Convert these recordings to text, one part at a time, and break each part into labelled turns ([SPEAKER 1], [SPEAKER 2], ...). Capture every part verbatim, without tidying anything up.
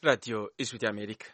[SPEAKER 1] Radio Ijwi ry'Amerika.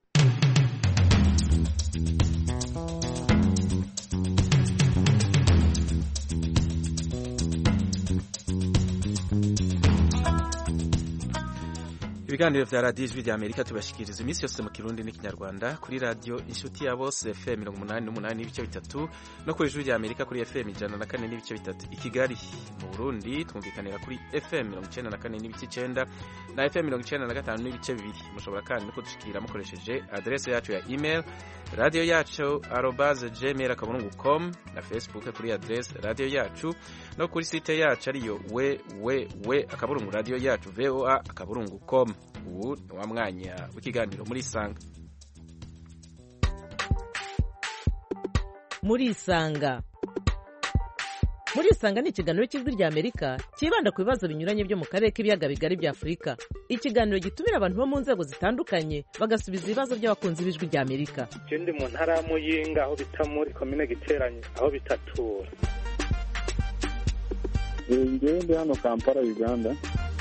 [SPEAKER 1] Ibiganiro vya Radio Ijwi ry'Amerika tubashikiriza iminsi yose mu Kirundi n'ikinyarwanda kuri radio Inshuti ya Bose F M mirongo umunani n'umunani n'ibice bitatu no kuri Ijwi ry'Amerika kuri F M ijana na kane n'ibice bitatu i Kigali. Mu Burundi twumvikanira kuri F M mirongo icenda na kane n'ibice icenda na F M mirongo icenda na gatanu n'ibice bibiri. Mushobora kandi no kudushikira mukoresheje adresse yacu ya email radio yacu arobase gmail akaburungu com na Facebook kuri adresse radio yacu no kuri site yacu ariyo we we we akaburungu radio yacu voa akaburungu com. Ubu wa mwanya w'ikiganiro muri Sanga.
[SPEAKER 2] Muri Sanga. Muri Sanga ni ikiganiro cy'Ijwi ry'Amerika kibanda ku bibazo binyuranye byo mu karere k'ibiyaga bigari bya Afurika. Ikiganiro gitumira abantu bo mu nzego zitandukanye bagasubiza ibibazo by'abakunzi b'Ijwi ry'Amerika.
[SPEAKER 3] Ndi mu ntara ya Muyinga aho bita muri commune Giteranye aho bitatura.
[SPEAKER 4] Ngiye ndi hano Kampala Uganda.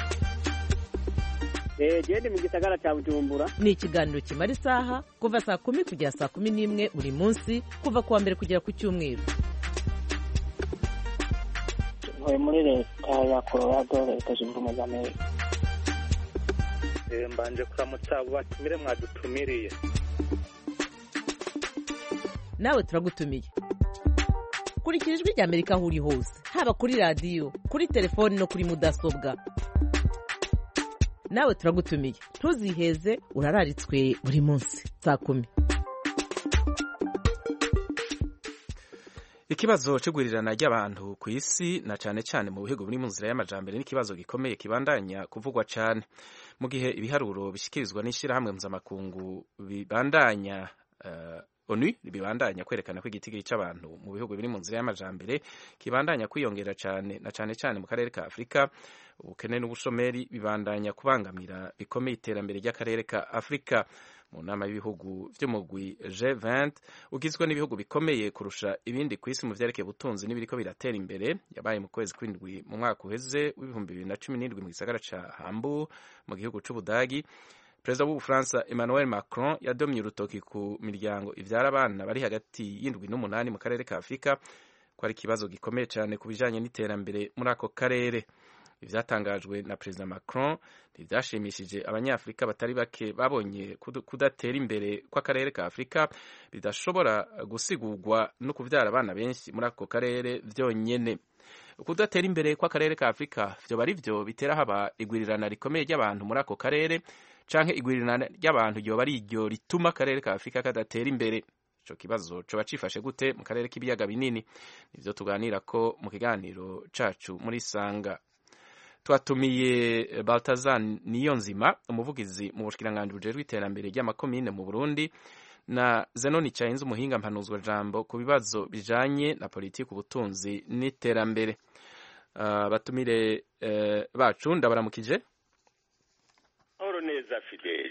[SPEAKER 5] Eh jende mu gisagara cya Bujumbura.
[SPEAKER 2] Ni ikiganiro kimara isaha kuva saa kumi kugera saa kumi n'imwe buri munsi kuva kuwa mbere kugera ku cyumweru.
[SPEAKER 5] Ntuye muri leta ya Colorado leta zunze ubumwe za Amerika.
[SPEAKER 3] Eh mbanje kuramutsa abo batumire mwadutumiriye.
[SPEAKER 2] Nawe turagutumiye. Kurikira Ijwi ry'Amerika aho uri hose, haba kuri radio, kuri telefone no kuri mudasobwa. Nawe turagutumiye. Ntuziheze urararitswe buri munsi saa kumi.
[SPEAKER 1] Ikibazo cyo gurirana ry'abantu ku isi na cyane cyane mu bihugu biri mu nzira y'amajambere n'ikibazo gikomeye kibandanya kuvugwa cyane mu gihe ibiharuro bishikirizwa n'ishirahamwe mpuzamakungu bibandanya uh, ONU bibandanya kwerekana ko igitigiri cy'abantu mu bihugu biri mu nzira y'amajambere kibandanya kwiyongera cyane na cyane cyane mu karere ka Afrika. Ubukene n'ubushomeri bibandanya kubangamira bikomeye iterambere ry'akarere ka Afrika. Mu nama y'ibihugu by'umugwi G vingt ugizwe n'ibihugu bikomeye kurusha ibindi ku isi mu vyerekeye ubutunzi n'ibiriko biratera imbere yabaye mu kwezi kw'indwi mu mwaka uheze w'ibihumbi bibiri na cumi n'indwi mu gisagara ca Hamburg mu gihugu c'Ubudagi. Perezida w'Ubufaransa Emmanuel Macron yadomye urutoki ku miryango ivyara abana bari hagati y'indwi n'umunani mu karere ka Afrika ko ari ikibazo gikomeye cyane ku bijanye n'iterambere muri ako karere. Ivyatangajwe na Perezida Macron ntivyashimishije abanyafrika batari bake babonye kudatera imbere kw'akarere ka Afrika bidashobora gusigurwa no kuvyara abana benshi muri ako karere vyonyene. Kudatera imbere kw'akarere ka Afrika vyo bari vyo bitera haba igwirirana rikomeye ry'abantu muri ako karere canke igwirirana ry'abantu ryoba ari iryo rituma akarere ka Afrika kadatera imbere. Ico kibazo coba cifashe gute mu karere k'ibiyaga binini? Nivyo tuganira ko mu kiganiro cacu muri Sanga. Twatumiye Balthazar Niyonzima umuvugizi mu bushikiranganji bujejwe iterambere ry'amakomine mu Burundi na Zenoni Chainze umuhinga mpanuzwa jambo ku bibazo bijanye na politiki ubutunzi n'iterambere. Uh, batumire uh, bacu ndabaramukije.
[SPEAKER 6] Amahoro neza Fidel.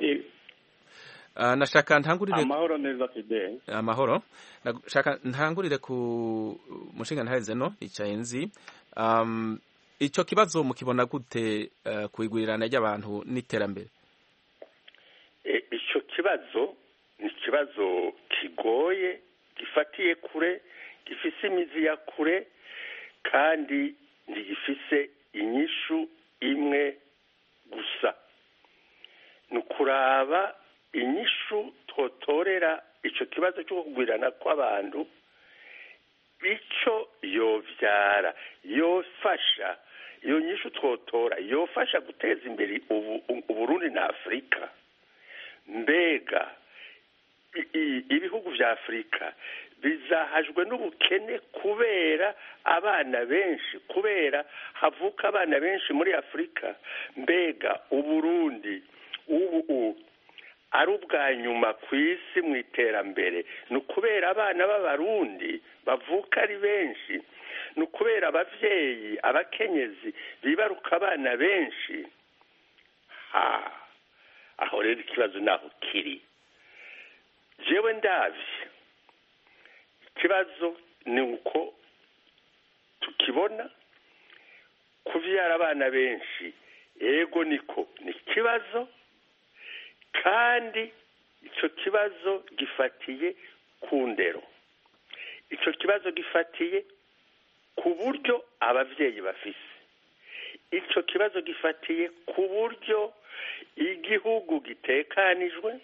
[SPEAKER 1] Uh, nashaka ntangurire
[SPEAKER 4] Amahoro neza Fidel.
[SPEAKER 1] Amahoro. Nashaka ntangurire ku mushinga ntahe Zeno Chainze. Um Ico kibazo mukibona gute uh, kwigurirana ry'abantu n'iterambere?
[SPEAKER 6] E, ico kibazo ni kibazo kigoye gifatiye kure gifise imizi ya kure kandi ntigifise inyishu imwe gusa. Nukuraba inyishu twotorera ico kibazo cyo kugwirana kw'abantu bico yovyara yofasha iyo nyishu twotora yofasha guteza imbere Uburundi na Afrika. Mbega ibihugu vya Afrika bizahajwe n'ubukene kubera abana benshi kubera havuka abana benshi muri Afrika. Mbega Uburundi ubu ari ubwa nyuma ku isi mu iterambere ni ukubera abana b'abarundi bavuka ari benshi, ni ukubera abavyeyi abakenyezi bibaruka abana benshi. ha aho rero ikibazo naho kiri. Jewe ndavye ikibazo ni uko tukibona kuvyara abana benshi, ego niko ni ikibazo kandi icyo kibazo gifatiye ku ndero, icyo kibazo gifatiye ku buryo ababyeyi bafise, icyo kibazo gifatiye ku buryo igihugu gitekanijwe,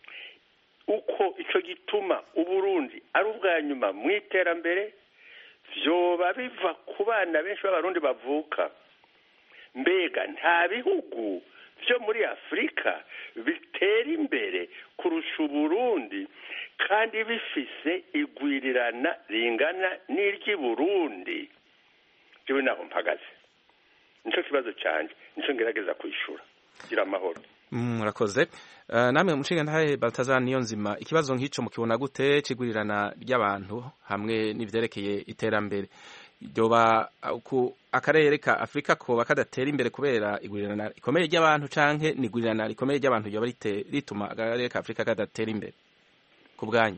[SPEAKER 6] uko icyo gituma Uburundi ari ubwa nyuma mu iterambere, vyoba biva ku bana benshi b'abarundi bavuka. Mbega nta bihugu byo muri Afurika bitera imbere kurusha Uburundi kandi bifise igwirirana ringana n'iryi Burundi? Jewe naho mpagaze, nico kibazo canje, nico ngerageza kwishura. Gira amahoro.
[SPEAKER 1] Murakoze. Uh, namwe mushinga ntahe Baltazar Niyonzima, ikibazo nk'ico mukibona gute cigurirana ry'abantu hamwe n'ivyerekeye iterambere? Doba ku akarere ka Afrika ko bakadatera imbere kubera igurirana ikomeye ry'abantu canke nigurirana rikomeye ry'abantu yoba rituma akarere ka Afrika kadatera imbere ku bwanyu?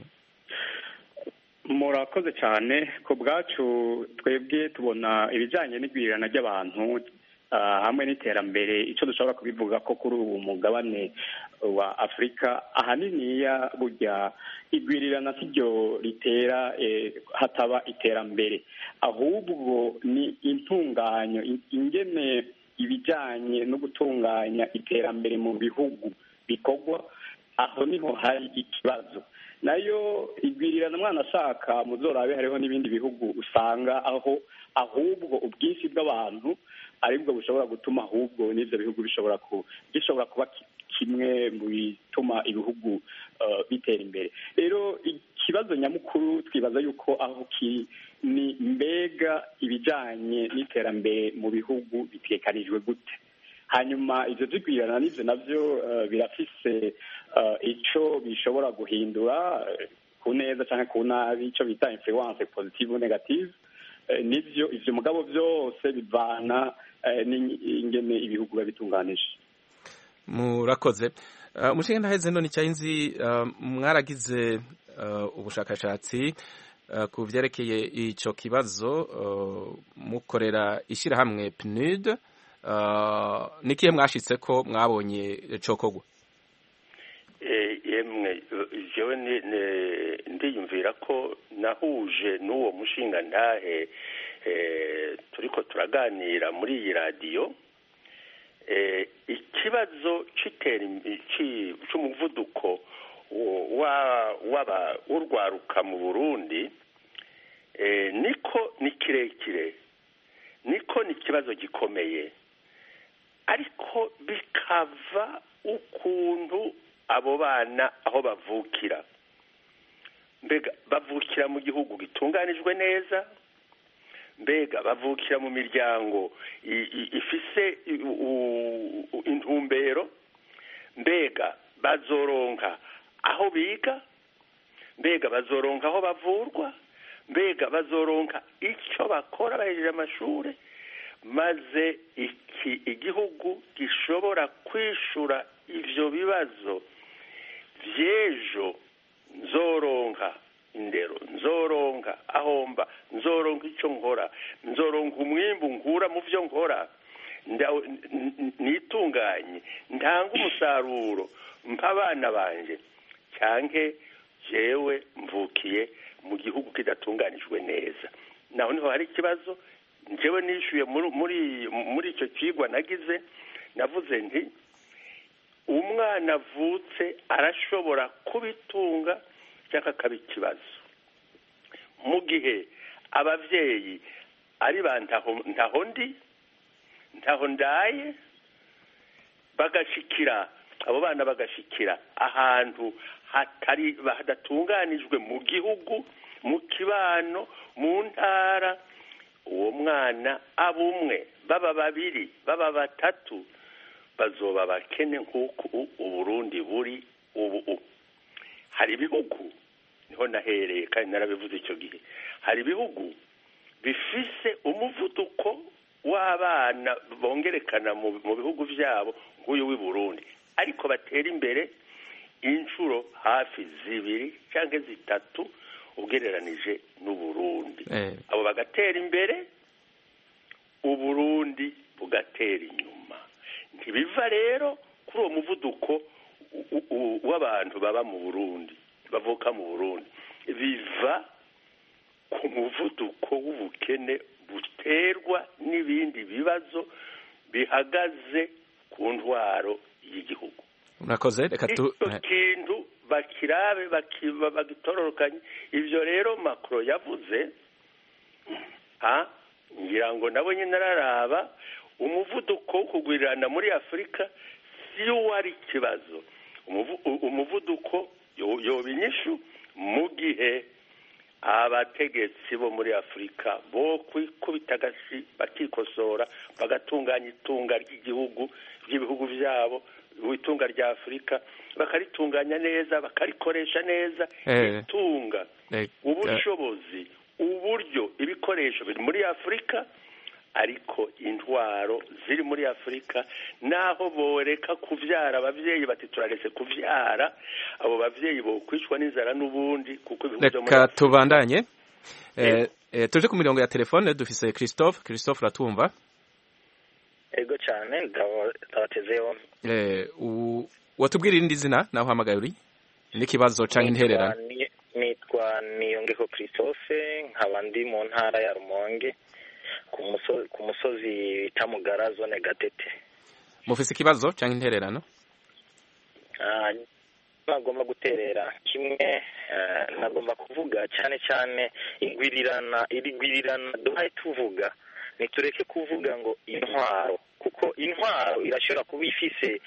[SPEAKER 4] Murakoze cyane. Ku bwacu twebwe tubona ibijanye n'igwirirana ry'abantu Uh, hamwe n'iterambere icyo dushobora kubivuga ko kuri ubu mugabane wa Afrika ahaniniya burya igwirirana siryo ritera eh, hataba iterambere, ahubwo ni intunganyo ingene ibijanye no gutunganya iterambere mu bihugu bikorwa, aho niho hari ikibazo. Nayo igwirirana mwana ashaka muzorabe hariho n'ibindi bihugu usanga aho ahubwo ubwinshi bw'abantu aribwo bushobora gutuma ahubwo n'ivyo bihugu bishobora ku bishobora kuba kimwe mu bituma ibihugu uh, bitera imbere. Rero ikibazo nyamukuru twibaza yuko aho ki ni mbega ibijanye n'iterambere mu bihugu bitekanijwe gute, hanyuma ivyo vyigwirana n'ivyo navyo uh, birafise uh, ico bishobora guhindura uh, ku neza canke ku nabi, ico bita influence positive ou negative. Uh, nivyo ivyo mugabo vyose bivana uh, n'ingene ibihugu babitunganije.
[SPEAKER 1] Murakoze. Uh, umushinga ntaheze none cyayinzi uh, mwaragize uh, ubushakashatsi uh, ku vyerekeye ico kibazo uh, mukorera ishirahamwe P N U D. Uh, nikiye mwashitse ko mwabonye cokogwa?
[SPEAKER 6] Eh, yemwe jewe ndiyumvira ko nahuje n'uwo mushinga ntahe eh, turiko turaganira muri iyi radio. Eh, ikibazo c'umuvuduko wa waba urwaruka mu Burundi eh, niko ni kirekire, niko ni kibazo gikomeye, ariko bikava ukuntu abo bana aho bavukira. Mbega bavukira mu gihugu gitunganijwe neza, mbega bavukira mu miryango ifise intumbero, mbega bazoronka aho biga, mbega bazoronka aho bavurwa, mbega bazoronka icyo bakora bahejeje amashuri, maze iki igihugu gishobora kwishura ivyo bibazo vy'ejo. Nzoronka indero, nzoronka ahomba, nzoronka icyo nkora, nzoronka umwimbu nkura mu vyo nkora, nitunganye, ntanga umusaruro mpa abana banje, cyanke jewe mvukiye mu gihugu kidatunganijwe neza. Naho niho hari ikibazo. Njyewe nishuye muri muri muri icyo kigwa nagize, navuze nti umwana avutse arashobora kubitunga cyangwa akaba ikibazo, mu gihe abavyeyi ari bantaho ntaho ndi ntaho ndaye, bagashikira abo bana bagashikira ahantu hatari hadatunganijwe mu gihugu, mu kibano, mu ntara, uwo mwana abumwe baba babiri baba batatu bazoba bakene nk'uko Uburundi buri ubu. Hari ibihugu, niho nahereye kandi narabivuze icyo gihe, hari ibihugu bifise umuvuduko w'abana bongerekana mu bihugu vyabo nk'uyu w'i Burundi, ariko batera imbere inshuro hafi zibiri canke zitatu ugereranije n'Uburundi. Eh. Abo bagatera imbere, Uburundi bugatera inyuma. Ntibiva rero kuri uwo muvuduko w'abantu baba mu Burundi bavuka mu Burundi biva ku muvuduko w'ubukene buterwa n'ibindi bibazo bihagaze ku ntwaro y'igihugu.
[SPEAKER 1] Murakoze, reka tu
[SPEAKER 6] kintu bakirabe bakiba bagitororokanye. Ivyo rero Macron yavuze ha ngira ngo nabo nyine nararaba umuvuduko wo kugwirirana muri Afurika si wari kibazo. Umuvuduko yoba inyishu mu gihe abategetsi bo muri Afurika bo kwikubita agasi bakikosora bagatunganya itunga ry'igihugu ry'ibihugu byabo itunga rya Afurika bakaritunganya neza bakarikoresha neza itunga ubushobozi uburyo ibikoresho biri muri Afurika ariko intwaro ziri muri Afurika naho boreka kuvyara abavyeyi bati turaretse kuvyara abo bavyeyi bo kwicwa n'inzara n'ubundi kuko
[SPEAKER 1] reka tubandanye eh, eh, tuje ku mirongo ya telefone dufise Christophe Christophe ratumva
[SPEAKER 7] ego cyane ndabatezeho
[SPEAKER 1] eh watubwira irindi zina naho hamagaye uri n'ikibazo canke intererano
[SPEAKER 7] nitwa Niyongeko Christophe nkaba ndi mu ntara ya Rumonge ku musozi bita Mugara zone Gatete.
[SPEAKER 1] Mufise ikibazo cyangwa intererano?
[SPEAKER 7] Ah, nagomba guterera kimwe nagomba kuvuga cyane cyane igwirirana irigwirirana duhaye tuvuga nitureke kuvuga ngo intwaro kuko intwaro irashobora kuba ifise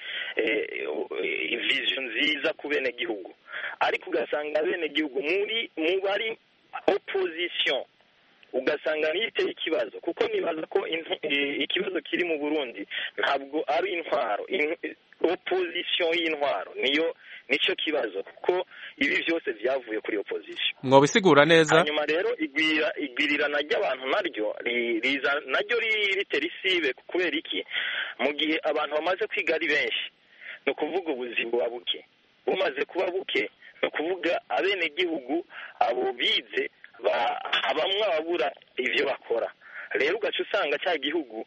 [SPEAKER 7] vision nziza ku bene gihugu ariko ugasanga bene gihugu muri mu bari opposition ugasanga niteye ikibazo kuko nibaza ko ikibazo kiri mu Burundi ntabwo ari intwaro opposition y'intwaro niyo nico kibazo kuko ibi byose byavuye kuri opposition
[SPEAKER 1] mwo bisigura neza
[SPEAKER 7] hanyuma rero igwira igwirirana ry'abantu naryo riza naryo riterisibe kubera iki mu gihe abantu bamaze kwiga ari benshi no kuvuga ubuzima babuke bumaze kuba buke no kuvuga abene gihugu abo bize abamwe ababura ivyo bakora rero ugaca usanga cya gihugu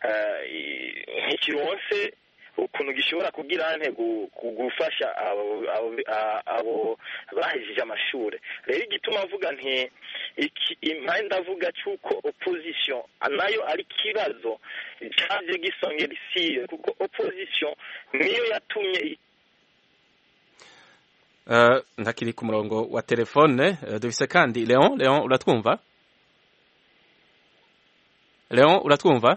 [SPEAKER 7] ntikironse ukuntu gishobora kugira nte gufasha abo abo bahejije amashuri rero igituma avuga nti impande avuga cyuko opposition nayo ari kibazo cyaje gisongera isi kuko opposition niyo yatumye
[SPEAKER 1] Uh, ntakiri ku murongo wa telefone uh, dufise kandi Leon Leon uratwumva Leon uratwumva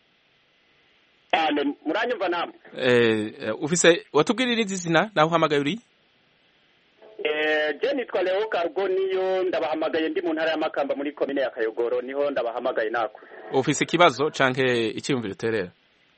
[SPEAKER 4] ane muranyumva namwe
[SPEAKER 1] eh uh, ufise watubwirira izina naho hamagaye uri
[SPEAKER 4] eh je nitwa Leo Cargo niyo ndabahamagaye ndi mu ntara ya Makamba muri commune ya Kayogoro niho ndabahamagaye nako
[SPEAKER 1] ufise ikibazo canke icyumviro terera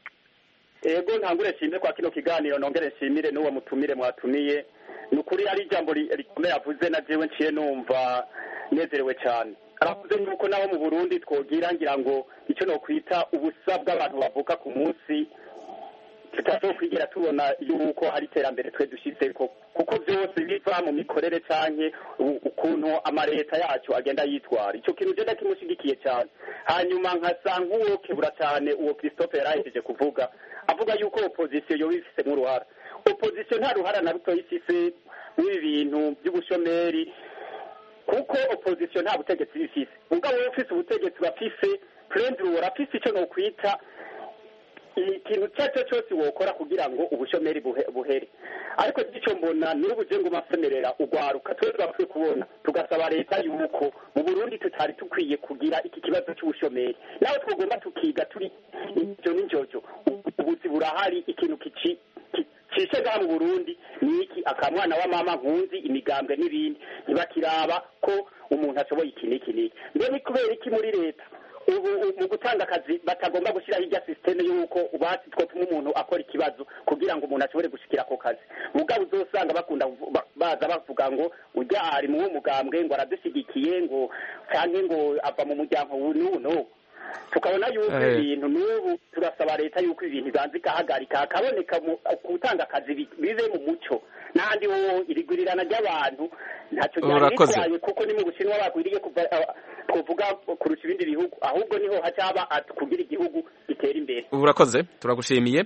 [SPEAKER 4] ego ntangure shimye kwa kino kiganiro nongere shimire n'uwo mutumire mwatumiye nukuri ari jambo rikomeye avuze na jewe nciye numva nezerewe cyane aravuze nuko naho mu Burundi twogira ngira ngo icyo no kwita ubusabwa abantu bavuka ku munsi tutazokwigira tubona yuko hari terambere twe dushitse ko kuko byose biva mu mikorere canke ukuntu amareta yacu agenda yitwara icyo kintu je ndakimushigikiye cyane hanyuma nkasanga uwo kebura cyane uwo Christophe yarahejeje kuvuga avuga yuko opposition yo bifise mu ruhara opposition nta ruhara na ruto ifise muri bintu by'ubushomeri kuko opposition nta butegetsi bifise ubwo wowe ufise ubutegetsi bafise prendre uwo rafise icyo no kwita ikintu cyacu cyose wokora kugira ngo ubushomeri buhere ariko icyo mbona n'ubuje ngo masemerera ugwaruka twe twapfuye kubona tugasaba leta yuko mu Burundi tutari tukwiye kugira iki kibazo cy'ubushomeri nawe twogomba tukiga turi icyo n'injojo ubuzi burahari ikintu kici cishega mu Burundi niki akamwana wa mama nkunzi imigambwe n'ibindi ntibakiraba ko umuntu ashoboye iki niki niki mbe ni kubera iki muri leta ubu mu gutanga akazi batagomba gushyiraho ijya systeme yuko ubati twotuma umuntu akora ikibazo kugira ngo umuntu ashobore gushikira ako kazi mugabo uzosanga bakunda baza bavuga ngo ujya ari mu mugambwe ngo aradusigikiye ngo cyane ngo ava mu muryango w'uno tukabona yuko ibintu n'ubu turasaba leta yuko ibintu zanzika hagarika akaboneka gutanga akazi bize mu muco n'andi wo irigurirana ry'abantu ntacyo cyane kuko ni mu Bushinwa bakwiriye kuva kuvuga kurusha ibindi bihugu ahubwo niho hacaba kugira igihugu gitera imbere
[SPEAKER 1] urakoze turagushimiye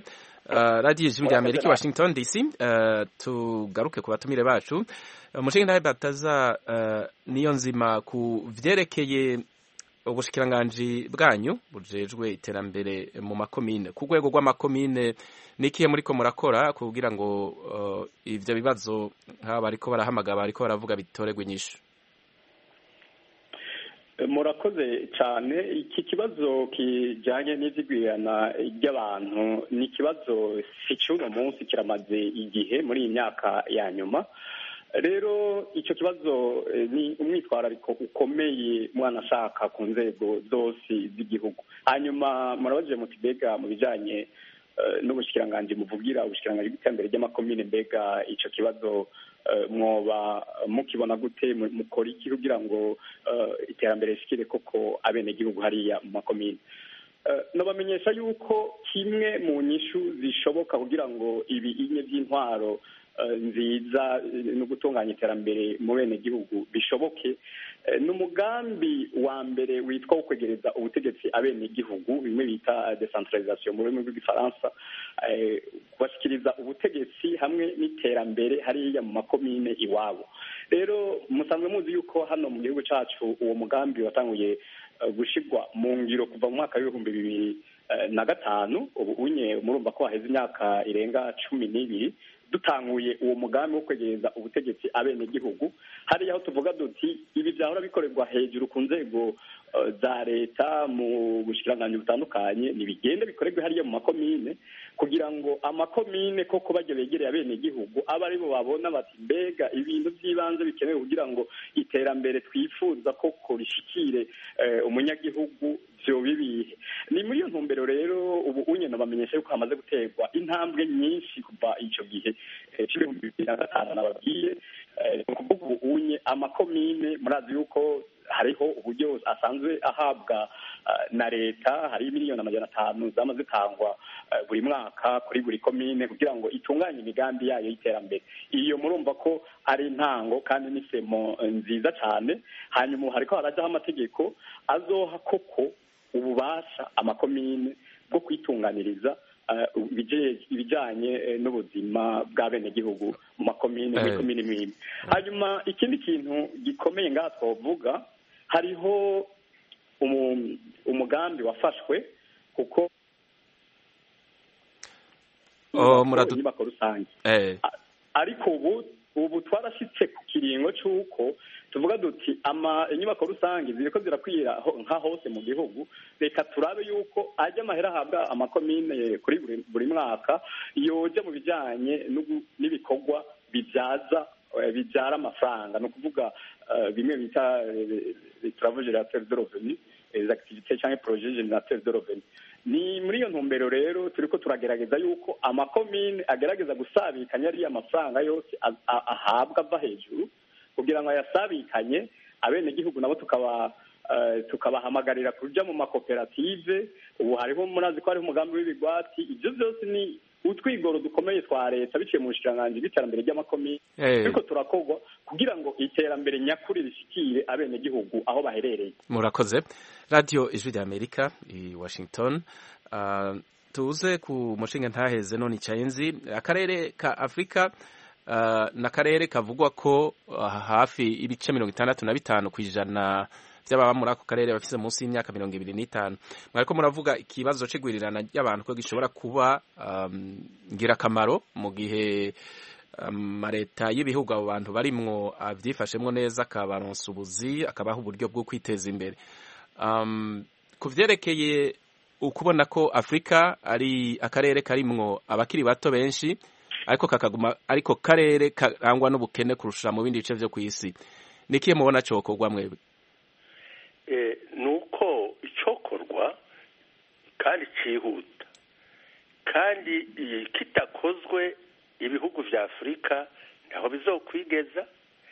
[SPEAKER 1] uh, radiyo ijwi rya amerika washington dc. uh, tugaruke ku batumire bacu. umushinga ntahe bataza uh, niyo nzima ku vyerekeye ubushikiranganji bwanyu bujejwe iterambere mu makomine, ku rwego rw'amakomine nikiye muriko murakora kugira ngo uh, ivyo bibazo nk'aba bariko barahamagara bariko baravuga bitoregwe inyishu?
[SPEAKER 4] Murakoze cyane. Iki kibazo kijyanye n'ivyigwirana ry'abantu ni ikibazo si cy'uno munsi, kiramaze igihe muri iyi myaka ya nyuma. Rero icyo kibazo ni umwitwarariko ukomeye mwana ashaka ku nzego zose z'igihugu. Hanyuma murabajije muti mbega mu bijyanye n'ubushikiranganji muvugira ubushikiranganji bw'iterambere ry'amakomine, mbega icyo kibazo mwoba mukibona gute, mukora iki kugira ngo iterambere rishikire koko abenegihugu hariya mu makomine? Nabamenyesha yuko kimwe mu nyishu zishoboka kugira ngo ibi inye by'intwaro nziza no gutunganya iterambere mu bene gihugu bishoboke, n'umugambi wa mbere witwa kwegereza ubutegetsi abene gihugu, bimwe bita decentralisation mu rurimi rw'igifaransa, kubashikiriza ubutegetsi hamwe n'iterambere hariya mu makomine iwabo. Rero musanzwe muzi yuko hano mu gihugu cacu uwo mugambi watanguye gushirwa mu ngiro kuva mu mwaka w'ibihumbi bibiri na gatanu. ubu unye murumva ko haheze imyaka irenga cumi n'ibiri dutanguye uwo mugambi wo kwegereza ubutegetsi abene gihugu. hariya aho tuvuga duti ibi byahora bikorerwa hejuru ku nzego za leta mu bushikiranganji butandukanye, nibigende bikorerwe hariya mu makomine, kugira ngo amakomine koko bajye begereye abene gihugu aba aribo babona bati mbega ibintu by'ibanze bikenewe kugira ngo iterambere twifuza koko rishikire umunyagihugu vyo bibihe. Ni muri iyo ntumbero rero ubu unye nabamenyesha yuko hamaze guterwa intambwe nyinshi kuva ico gihe c'ibihumbi bibiri na gatanu nababwiye. Kuvuga ubu unye amakomine murazi yuko hariho uburyo asanzwe ahabwa na leta, hari miliyoni amajana atanu zamaze zitangwa buri mwaka kuri buri komine kugira ngo itunganye imigambi yayo y'iterambere. Iyo murumva ko ari intango kandi n'isemo nziza cyane. Hanyuma hariko harajaho amategeko azoha koko ububasha amakomine bwo kwitunganiriza ibijanye n'ubuzima bw'abenegihugu mu makomine muri komine imwe. Hanyuma ikindi kintu gikomeye ngaha twavuga, hariho umugambi wafashwe kuko inyubako rusange, ariko ubu ubu twarashitse ku kiringo c'uko tuvuga duti ama inyubako rusange ziriko zirakwira nka hose mu gihugu, reka turabe yuko ajya amahera ahabwa amakomine kuri buri, buri mwaka yoja mu bijanye n'ibikorwa bibyaza bibyara amafaranga, no kuvuga bimwe bita travaux générateurs de revenus, les activités cyangwa projets générateurs de revenus. Ni muri iyo ntumbero rero turiko turagerageza yuko amakomine agerageza gusabikanya ariya amafaranga yose ahabwa ava hejuru kugira ngo ayasabikanye abenegihugu nabo tukaba tukabahamagarira kuja mu makoperative. Ubu hariho murazi ko hariho umugambi w'ibigwati. Ivyo byose ni utwigoro dukomeye twa leta biciye mu bushikiranganji bw'iterambere ry'amakomine, ariko turakorwa kugira ngo iterambere nyakuri rishikire abenegihugu aho baherereye.
[SPEAKER 1] Murakoze. Radio Ijwi rya Amerika i Washington. Uh, tuze ku mushinga ntaheze none icayenzi akarere ka Afrika. Uh, n'akarere kavugwa ko uh, hafi ibice mirongo itandatu na bitanu kwijana by'ababa muri ako karere bafise munsi y'imyaka mirongo ibiri n'itanu. Mwariko muravuga ikibazo c'igwirirana ry'abantu ko gishobora kuba um, ngirakamaro mu gihe amaleta um, y'ibihugu abo bantu barimwo avyifashemwo neza, akabaronsa ubuzi, akabaho uburyo bwo kwiteza imbere. Um, kuvyerekeye ukubona ko Afrika ari akarere karimwo abakiri bato benshi ariko kakaguma ariko karere karangwa n'ubukene kurusha mu bindi bice vyo kw'isi, nikiye mubona cokorwa mwebwe?
[SPEAKER 6] Eh, nuko icokorwa kandi cihuta, kandi kitakozwe ibihugu vya Afrika ntaho bizokwigeza.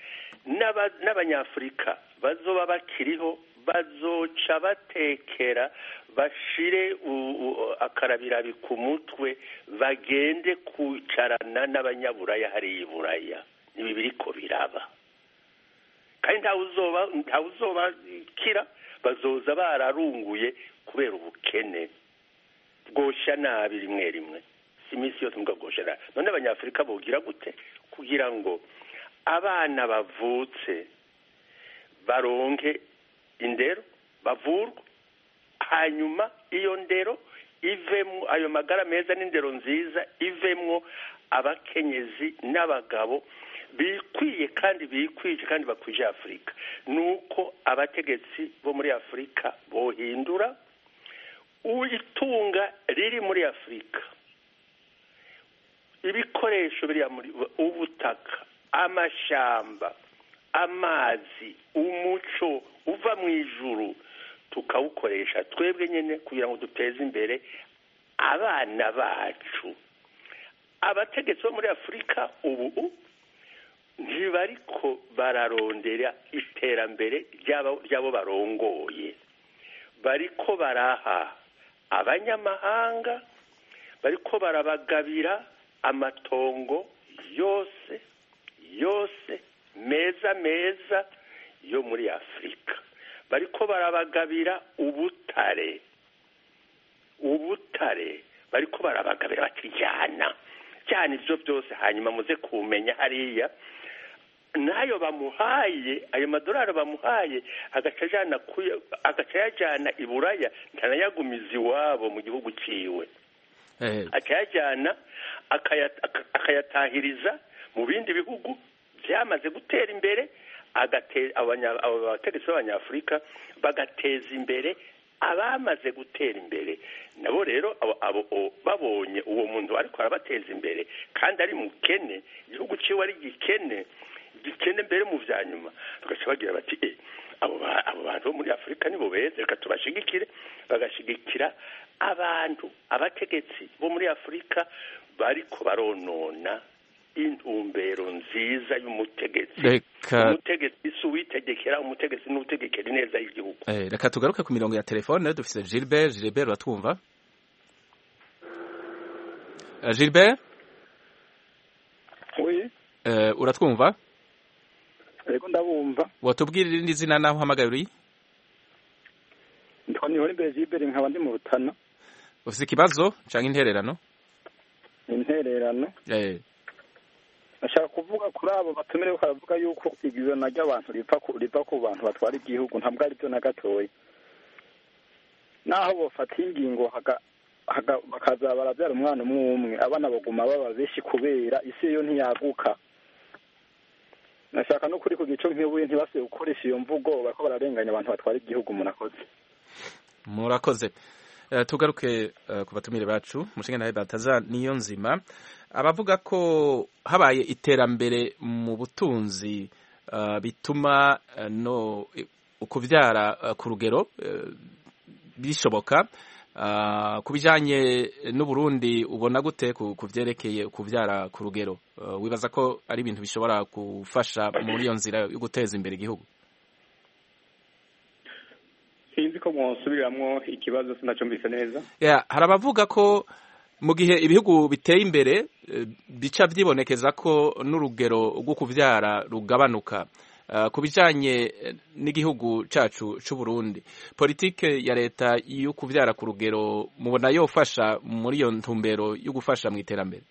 [SPEAKER 6] N'abanyafrika bazoba bakiriho bazoca batekera bashire akarabirabi ku mutwe bagende kwicarana n'abanyaburaya hariya iburaya. Nibi biriko biraba, kandi nta uzoba nta uzoba kira, bazoza bararunguye kubera ubukene bwosha nabi rimwe rimwe. iminsi yose mugabo general none abanyafurika bogira gute kugira ngo abana bavutse baronke indero bavurwa hanyuma iyo ndero ivemwo ayo magara meza n'indero nziza ivemwo abakenyezi n'abagabo bikwiye kandi bikwije kandi bakwije Afurika nuko abategetsi bo muri Afurika bohindura itunga riri muri Afurika ibikoresho biri muri ubutaka amashamba amazi umuco uva mu ijuru tukawukoresha twebwe nyene kugira ngo duteze imbere abana bacu abategetsi bo muri Afurika ubu ntibariko bararondera iterambere ryabo barongoye bariko baraha abanyamahanga bariko barabagabira amatongo yose yose meza meza yo muri Afurika bariko barabagabira ubutare ubutare bariko barabagabira batijana cyane ivyo byose hanyuma muze kumenya hariya nayo bamuhaye ayo madolari bamuhaye agacajana agacajana iburaya ntanayagumiza iwabo mu gihugu ciwe eh akayajana akayatahiriza mu bindi bihugu byamaze gutera imbere agateza abategetsi b'abanyafurika bagateza imbere abamaze gutera imbere nabo rero abo babonye uwo muntu ariko arabateza imbere kandi ari mukene igihugu ciwe ari gikene gikene mbere mu vyanyuma tugaca bagira bati eh abo abo bantu bo muri Afurika nibo beza reka tubashigikire bagashigikira abantu abategetsi bo muri Afurika bariko baronona intumbero nziza y'umutegetsi umutegetsi suwitegekera umutegetsi n'utegekera neza y'igihugu
[SPEAKER 1] eh reka tugaruke ku mirongo ya telefone dufise Gilbert Gilbert uratwumva uh, Gilbert
[SPEAKER 8] oui
[SPEAKER 1] eh uratwumva
[SPEAKER 8] Ego ndabumva
[SPEAKER 1] watubwira irindi zina naho hamagaye uri
[SPEAKER 8] Ndiko ni hori Gilbert nkaba ndi mu Rutana
[SPEAKER 1] ufise ikibazo canke intererano
[SPEAKER 8] intererano
[SPEAKER 1] eh
[SPEAKER 8] ashaka kuvuga kuri abo batumire bakavuga yuko igizana ry'abantu riva ku riva ku bantu batwara igihugu ntabwo ari byo na gatoya naho bofata ingingo haga bakaza barabyara umwana umwe umwe abana baguma baba beshi kubera isi yo ntiyaguka nashaka no kuri ku gico nk'ibuye ntibase gukoresha iyo mvugo bako bararenganya abantu batwara igihugu munakoze
[SPEAKER 1] murakoze uh, tugaruke uh, ku batumire bacu mushinga nawe bataza niyo nzima abavuga ko habaye iterambere mu butunzi uh, bituma uh, no ukuvyara uh, ku rugero uh, bishoboka uh, kubijanye n'u Burundi ubona gute kuvyerekeye kuvyara ku rugero uh, wibaza ko ari ibintu bishobora gufasha muri iyo nzira yo guteza imbere igihugu
[SPEAKER 4] sinzi ko mwosubiramwo ikibazo sinacumbise neza
[SPEAKER 1] yeah, harabavuga ko mu gihe ibihugu biteye imbere bica vyibonekeza ko n'urugero rwo kuvyara rugabanuka uh, kubijanye n'igihugu cacu c'u Burundi politike ya leta yo kuvyara ku rugero mubona yofasha muri iyo ntumbero yo gufasha mu iterambere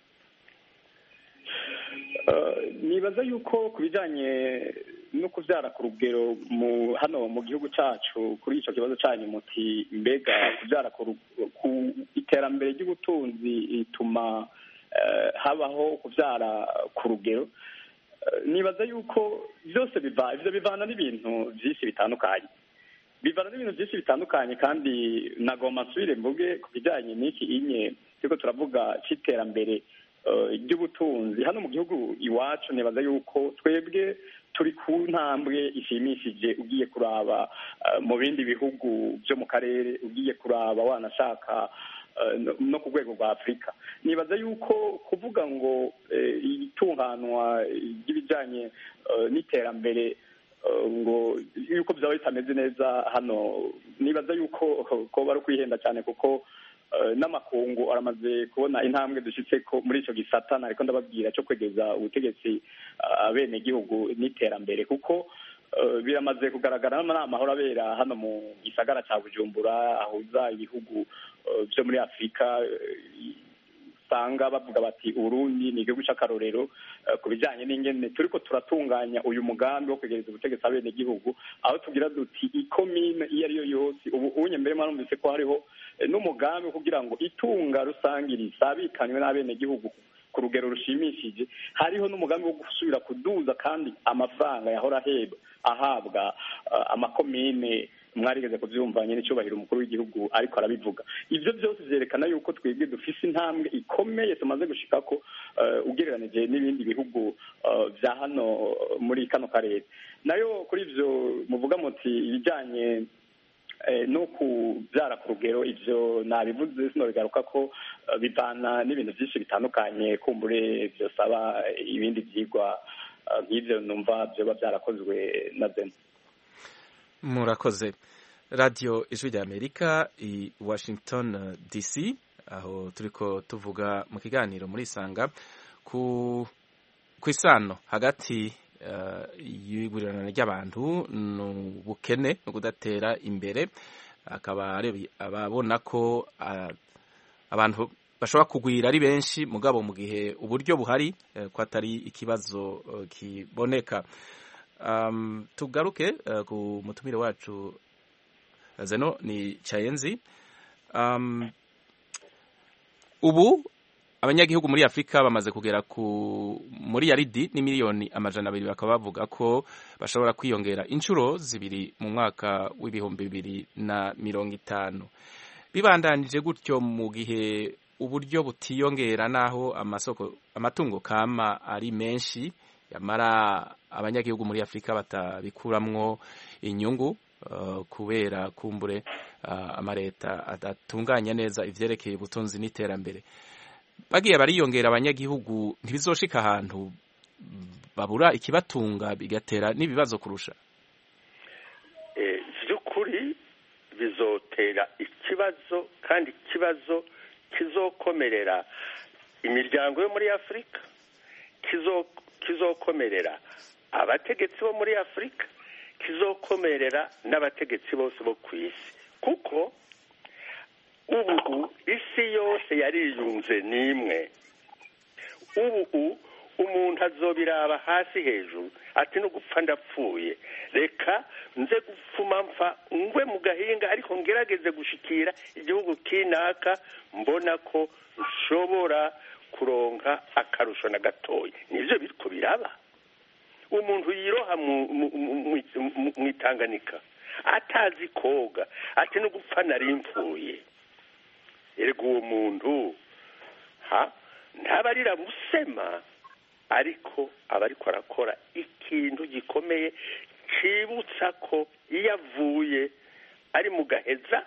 [SPEAKER 4] uh, nibaza yuko kubijanye no kuvyara ku rugero mu hano mu gihugu cacu kuri ico kibazo canyu muti mbega kuvyara ku iterambere ry'ubutunzi ituma uh, habaho kuvyara ku rugero uh, nibaza yuko byose biva ivyo bivana n'ibintu vyinshi bitandukanye bivana n'ibintu vyinshi bitandukanye kandi nagomba nsubire mvuge ku bijanye n'iki inye turiko turavuga c'iterambere uh, ry'ubutunzi hano mu gihugu iwacu nibaza yuko twebwe turi ku ntambwe ishimishije ugiye kuraba uh, mu bindi bihugu byo mu karere ugiye kuraba wanashaka uh, no ku rwego rwa Afurika nibaza yuko kuvuga ngo uh, itunganwa ry'ibijanye uh, n'iterambere uh, ngo yuko byaba bitameze neza hano nibaza yuko ko bari kwihenda cyane kuko n'amakungu aramaze kubona intambwe dushitse ko muri ico gisata ariko ndababwira cyo kwegeza ubutegetsi abene gihugu n'iterambere kuko biramaze kugaragara n'amahoro abera hano mu gisagara ca Bujumbura ahuza ibihugu byo muri Afurika usanga bavuga bati urundi ni igihugu cy'akarorero ku bijyanye n'ingene turiko turatunganya uyu mugambi wo kwegereza ubutegetsi abenegihugu, aho tugira duti ikomine iyo ari yo yose, ubu unye mbere mwarumvise ko hariho n'umugambi kugira ngo itunga rusange risabikanywe n'abenegihugu ku rugero rushimishije. Hariho n'umugambi wo gusubira kuduza kandi amafaranga yahora ahebwa ahabwa uh, amakomine, mwarigeze kuvyumvanye n'icyubahiro umukuru w'igihugu ariko arabivuga. Ivyo byose vyerekana yuko twebwe dufise intambwe ikomeye tumaze gushikako uh, ugereranije n'ibindi bihugu uh, vya hano muri kano karere. Nayo kuri ivyo muvuga muti ibijanye no kubyara ku rugero, ivyo nabivuze sinobigaruka ko bivana n'ibintu byinshi bitandukanye, kumbure byosaba ibindi byigwa nk'ivyo numva byoba byarakozwe na zeno.
[SPEAKER 1] Murakoze. Radio Ijwi rya Amerika i Washington D C, aho turiko tuvuga mu kiganiro muri Isanga ku kwisano hagati Uh, y'igurirana ry'abantu n'ubukene no kudatera imbere, akaba ababona ko uh, abantu bashobora kugwira ari benshi mugabo mu gihe uburyo buhari uh, ko atari ikibazo uh, kiboneka. Um, tugaruke uh, ku mutumire wacu uh, Zeno ni Chayenzi. Um, ubu abanyagihugu muri Afrika bamaze kugera ku muri yaridi ni miliyoni amajana abiri, bakaba bavuga ko bashobora kwiyongera inshuro zibiri mu mwaka w'ibihumbi bibiri na mirongo itanu. Bibandanije gutyo mu gihe uburyo butiyongera naho amasoko amatungo kama ari menshi, yamara abanyagihugu muri Afrika batabikuramwo inyungu uh, kubera kumbure uh, amareta adatunganya neza ivyerekeye ubutunzi n'iterambere. Bagiye bariyongera abanyagihugu, ntibizoshika ahantu babura ikibatunga bigatera n'ibibazo kurusha?
[SPEAKER 6] Eh, vy'ukuri bizotera ikibazo, kandi ikibazo kizokomerera imiryango yo muri Afrika, kizo kizokomerera abategetsi bo muri Afrika, kizokomerera n'abategetsi bose bo kw'isi, kuko ubu isi yose yariyunze nimwe. Ubu umuntu azobiraba hasi hejuru ati no gupfa ndapfuye, reka nze gupfuma mpfa ngwe mu gahinga ariko ngerageze gushikira igihugu kinaka, mbona ko nshobora kuronka akarusho na gatoya. Nivyo biriko biraba. Umuntu yiroha mu Tanganyika atazi koga ati no gupfa nari mpfuye. Erega uwo muntu ha ntabarira musema, ariko abariko arakora ikintu gikomeye cibutsa ko iyo avuye ari mu gaheza,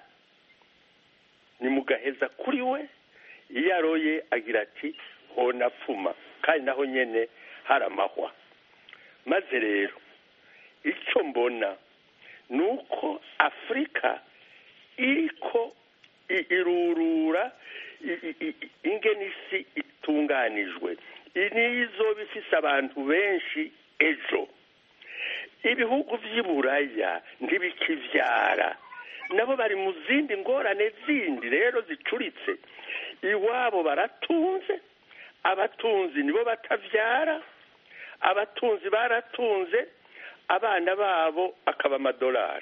[SPEAKER 6] ni mu gaheza kuri we. Iyo aroye agira ati hona pfuma, kandi naho nyene haramahwa. Maze rero ico mbona nuko Afrika iriko irurura ingene isi itunganijwe, nizo bifise abantu benshi ejo. Ibihugu vy'Iburaya ntibikivyara, nabo bari mu zindi ngorane zindi rero zicuritse. Iwabo baratunze, abatunzi nibo batavyara, abatunzi baratunze, abana babo akaba amadolari.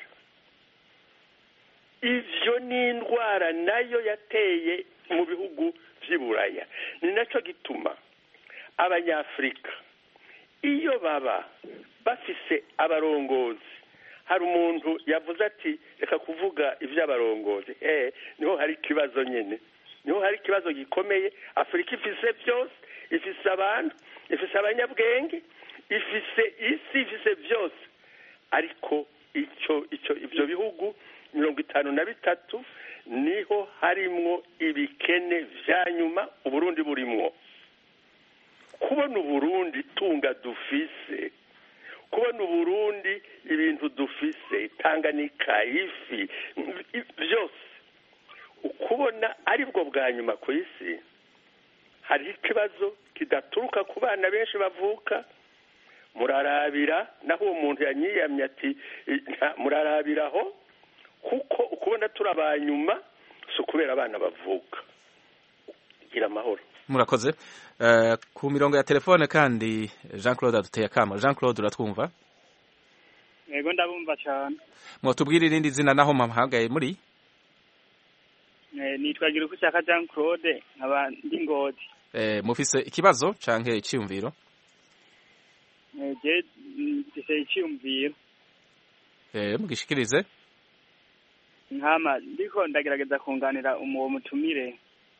[SPEAKER 6] Ivyo ni indwara nayo yateye mu bihugu vy'Iburaya. Ni naco gituma abanyafrika iyo baba bafise abarongozi, hari umuntu yavuze ati reka kuvuga ivy'abarongozi, eh niho hari ikibazo nyene, niho hari ikibazo gikomeye. Afrika ifise byose, ifise abantu, ifise abanyabwenge, ifise isi, ifise byose, ariko ico ico ivyo bihugu mirongo itanu na bitatu niho harimwo ibikene vya nyuma, Uburundi burimwo. Kubona Uburundi tunga dufise, kubona Uburundi ibintu dufise, Tanganyika, ifi, byose, ukubona aribwo bwa nyuma ku isi, hari ikibazo kidaturuka ku bana benshi bavuka. Murarabira naho umuntu yanyiyamye ati murarabiraho, kuko ukubona turabanyuma si kubera abana bavuka. gira amahoro.
[SPEAKER 1] Murakoze. Uh, ku mirongo ya telefone kandi Jean Claude aduteye akamo. Jean Claude uratwumva?
[SPEAKER 9] Yego ndabumva cyane.
[SPEAKER 1] Mwotubwira irindi zina naho mpamagaye muri?
[SPEAKER 9] Eh nitwa Girukushaka Jean Claude nkaba ndi Ngozi.
[SPEAKER 1] Eh mufise ikibazo canke iciyumviro?
[SPEAKER 9] Eh je mfise iciyumviro.
[SPEAKER 1] Eh mugishikirize.
[SPEAKER 9] Nkama ndiko ndagerageza kunganira uwo mutumire.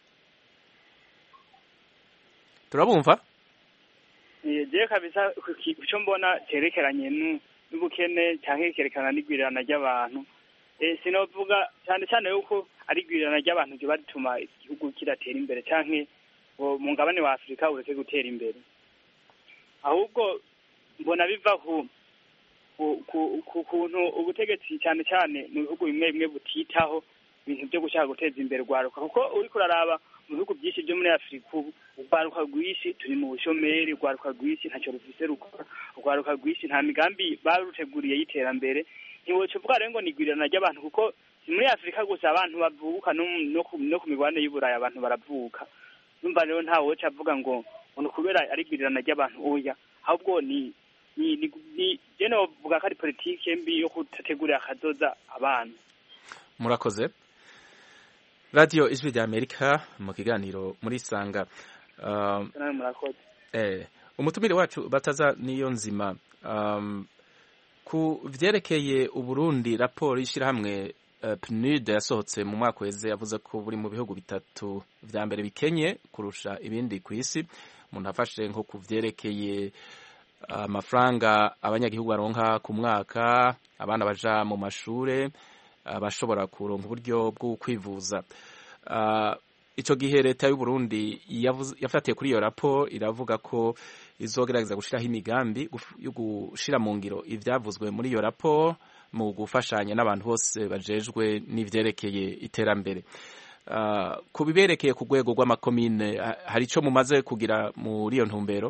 [SPEAKER 1] Turabumva?
[SPEAKER 9] Eh je kabisa kuco mbona cerekeranye n'ubukene canke kerekana n'igwirirana ry'abantu. Eh sinovuga cyane cyane yuko ari igwirirana ry'abantu ryo batuma igihugu kiratera imbere canke mu ngabane wa Afrika ureke gutera imbere. Ahubwo mbona biva ku ku kuntu ubutegetsi cyane cyane mu bihugu bimwe bimwe butitaho ibintu byo gushaka guteza imbere rwaruka, kuko uri kuraraba mu bihugu byinshi byo muri Afrika urwaruka rw'isi turi mu bushomeri, urwaruka rw'isi ntacyo rufise rukora, urwaruka rw'isi nta migambi baruteguriye y'iterambere. Ntiwoca uvuga rero ngo ni igwirirana ry'abantu, kuko si muri Afrika gusa abantu bavuka no ku migabane y'Uburayi abantu baravuka. Numva rero nta woca avuga ngo ngo kubera ari igwirirana ry'abantu oya, ahubwo ni ni ni je no vuga ko ari politike mbi yo kutategurira akazoza abana.
[SPEAKER 1] Murakoze. Radio Ijwi rya Amerika mu kiganiro muri Sanga.
[SPEAKER 9] Um, murakoze.
[SPEAKER 1] Eh umutumire wacu bataza niyo nzima um, ku vyerekeye Uburundi, raporo ishira hamwe uh, P N U D yasohotse mu mwaka weze yavuze ko buri mu bihugu bitatu vya mbere bikenye kurusha ibindi ku isi. Umuntu afashe nko ku vyerekeye amafaranga uh, abanyagihugu baronka ku mwaka, abana baja mu mashure, abashobora uh, kuronka uburyo bwo kwivuza. Uh, ico gihe leta y'u Burundi yafatiye kuri iyo raporo iravuga ko izogerageza gushiraho imigambi yo gushira mu ngiro ivyavuzwe muri iyo raporo mu gufashanya n'abantu bose bajejwe n'ivyerekeye iterambere. Uh, ku biberekeye ku rwego rw'amakomine hari ico mumaze kugira muri iyo ntumbero?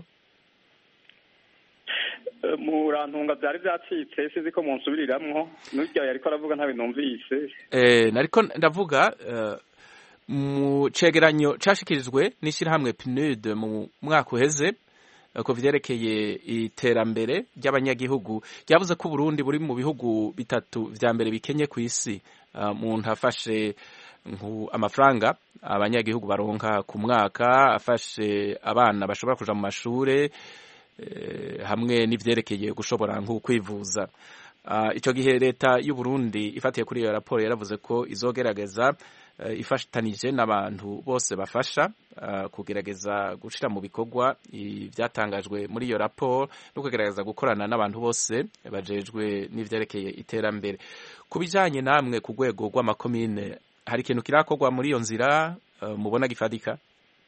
[SPEAKER 4] Murantunga byari byacitse sizi ko munsubiriramwo n'urya yariko aravuga nta binumvise.
[SPEAKER 1] Eh nariko ndavuga uh, mu cegeranyo cashikirijwe n'ishirahamwe P N U D mu mwaka uheze ko vyerekeye iterambere ry'abanyagihugu ryavuze ko Burundi buri mu bihugu bitatu vya mbere bikenye ku isi. Uh, umuntu afashe amafaranga abanyagihugu baronka ku mwaka, afashe abana bashobora kuja mu mashure eh, hamwe n'ivyerekeye gushobora nko kwivuza. Uh, ico gihe leta y'u Burundi ifatiye kuri iyo raporo yaravuze ko izogerageza uh, ifatanije n'abantu bose bafasha uh, kugerageza gushira mu bikorwa ivyatangajwe muri iyo raporo no kugerageza gukorana n'abantu bose bajejwe n'ivyerekeye iterambere. Kubijanye namwe ku rwego rw'amakomine hari ikintu kirakorwa muri iyo nzira uh, mubona gifadika?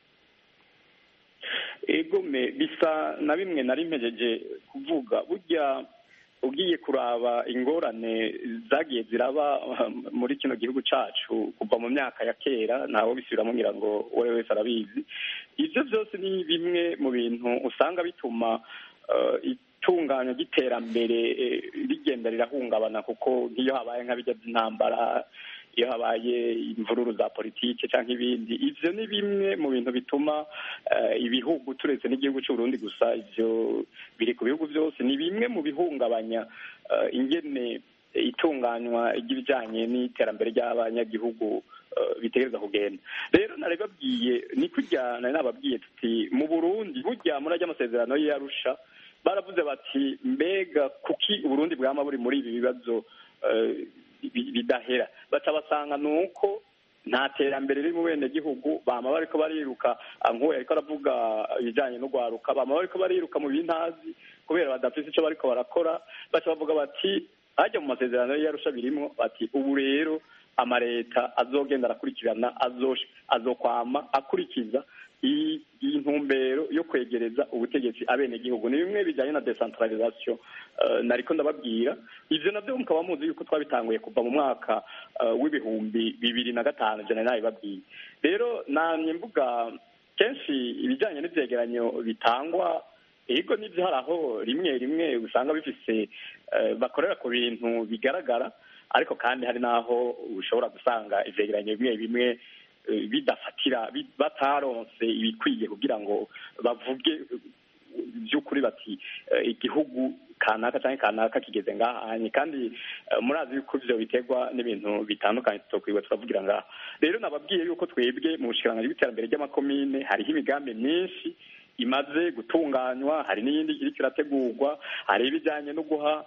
[SPEAKER 4] Ego me bisa na bimwe nari mpejeje kuvuga, burya ugiye kuraba ingorane zagiye ziraba muri kino gihugu cacu kuva mu myaka ya kera, ntawe bisubiramo ngira ngo wewe wese arabizi. Ivyo vyose ni bimwe mu bintu usanga bituma uh, itunganya ry'iterambere uh, rigenda rirahungabana, kuko nk'iyo habaye nk'abijya by'intambara, iyo habaye imvururu za politike canke ibindi, ivyo ni bimwe mu bintu bituma uh, ibihugu turetse n'igihugu cy'u Burundi gusa, ivyo biri ku bihugu byose, ni bimwe mu bihungabanya uh, ingene itunganywa ry'ibijanye n'iterambere ry'abanyagihugu uh, bitegereza kugenda. Rero narebabwiye ni kurya nari nababwiye tuti mu Burundi burya muri ajya amasezerano y'Arusha baravuze bati mbega kuki Uburundi bwama buri muri ibi bibazo uh, bidahera, baca basanga nuko nta terambere riri mu bene gihugu, bama bariko bariruka nko yariko aravuga ibijanye no gwaruka, bama bariko bariruka mu bintazi kubera badafise ico bariko barakora. Baca bavuga bati hajya mu masezerano y'Arusha birimwo bati ubu rero amareta azogenda arakurikirana, azokwama akurikiza iyi ntumbero yo kwegereza ubutegetsi abene gihugu. Ni bimwe bijanye na decentralisation uh, nariko ndababwira. Ivyo navyo mukaba muzi yuko twabitanguye kuva mu mwaka uh, w'ibihumbi bibiri na gatanu jana nayo babwiye. Rero namye mvuga kenshi ibijanye n'ivyegeranyo bitangwa, ego n'ivyo haraho rimwe rimwe usanga bifise uh, bakorera ku bintu bigaragara, ariko kandi hari naho ushobora gusanga ivyegeranyo bimwe bimwe bidafatira bataronse ibikwiye kugira ngo bavuge by'ukuri bati igihugu kanaka cyangwa kanaka kigeze ngahanye kandi murazi yuko ivyo biterwa n'ibintu bitandukanye tutokwiwe turavugira ngaha rero nababwiye yuko twebwe mu bushikiranganji bw'iterambere ry'amakomine hariho imigambi myinshi imaze gutunganywa hari n'iyindi iriko irategurwa hari ibijanye no guha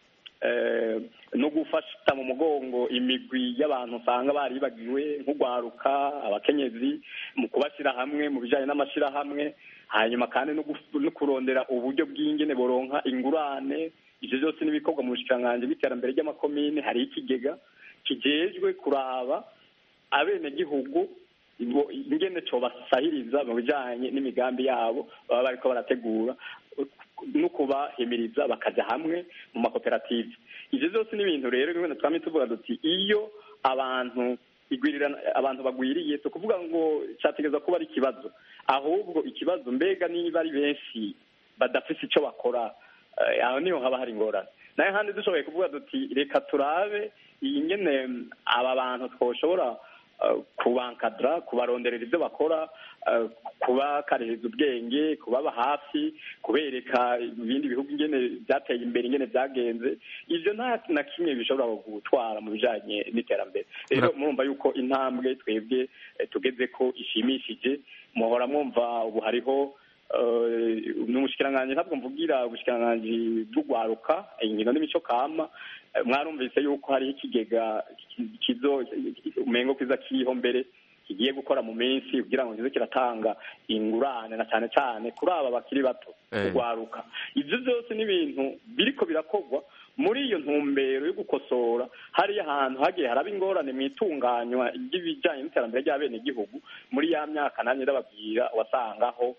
[SPEAKER 4] no gufata mu mugongo imigwi y'abantu usanga baribagiwe nk'ugwaruka abakenyezi mu kubashyira hamwe mu bijanye n'amashirahamwe hanyuma kandi no kurondera uburyo bw'ingene boronka ingurane ivyo byose n'ibikorwa mu bushikiranganji bw'iterambere ry'amakomine hari ikigega kijejwe kuraba abenegihugu ingene cobasahiriza mu bijanye n'imigambi yabo baba bariko barategura no kubahimiriza bakaja hamwe mu makoperative ivyo byose n'ibintu rero bimwe twamye tuvuga duti iyo abantu igwirirana abantu bagwiriye so kuvuga ngo cyategeza kuba ari ikibazo ahubwo ikibazo mbega niba ari benshi badafise ico bakora aho niho haba hari ingorane nayo handi dushoboye kuvuga duti reka turabe iyi ngene aba bantu twoshobora kubankadra kubaronderera ibyo bakora kubakaririza ubwenge kubaba hafi kubereka ibindi bihugu ingene byateye imbere ingene byagenze ivyo nta na kimwe bishobora gutwara mu bijanye n'iterambere rero murumva yuko intambwe twebwe tugeze ko ishimishije muhora mwumva ubu hariho n'umushikiranganji ntabwo mvugira ubushikiranganji bw'ugwaruka inkino n'imico kama mwarumvise yuko hari ikigega kizo umengo kiza kiho mbere kigiye gukora mu minsi kugira ngo kize kiratanga ingurane na cyane cyane kuri aba bakiri bato kugwaruka ivyo byose n'ibintu biriko birakorwa muri iyo ntumbero yo gukosora hari ahantu hagiye haraba ingorane mu itunganywa ry'ibijanye n'iterambere ry'abene gihugu muri ya myaka nanye ndababwira wasangaho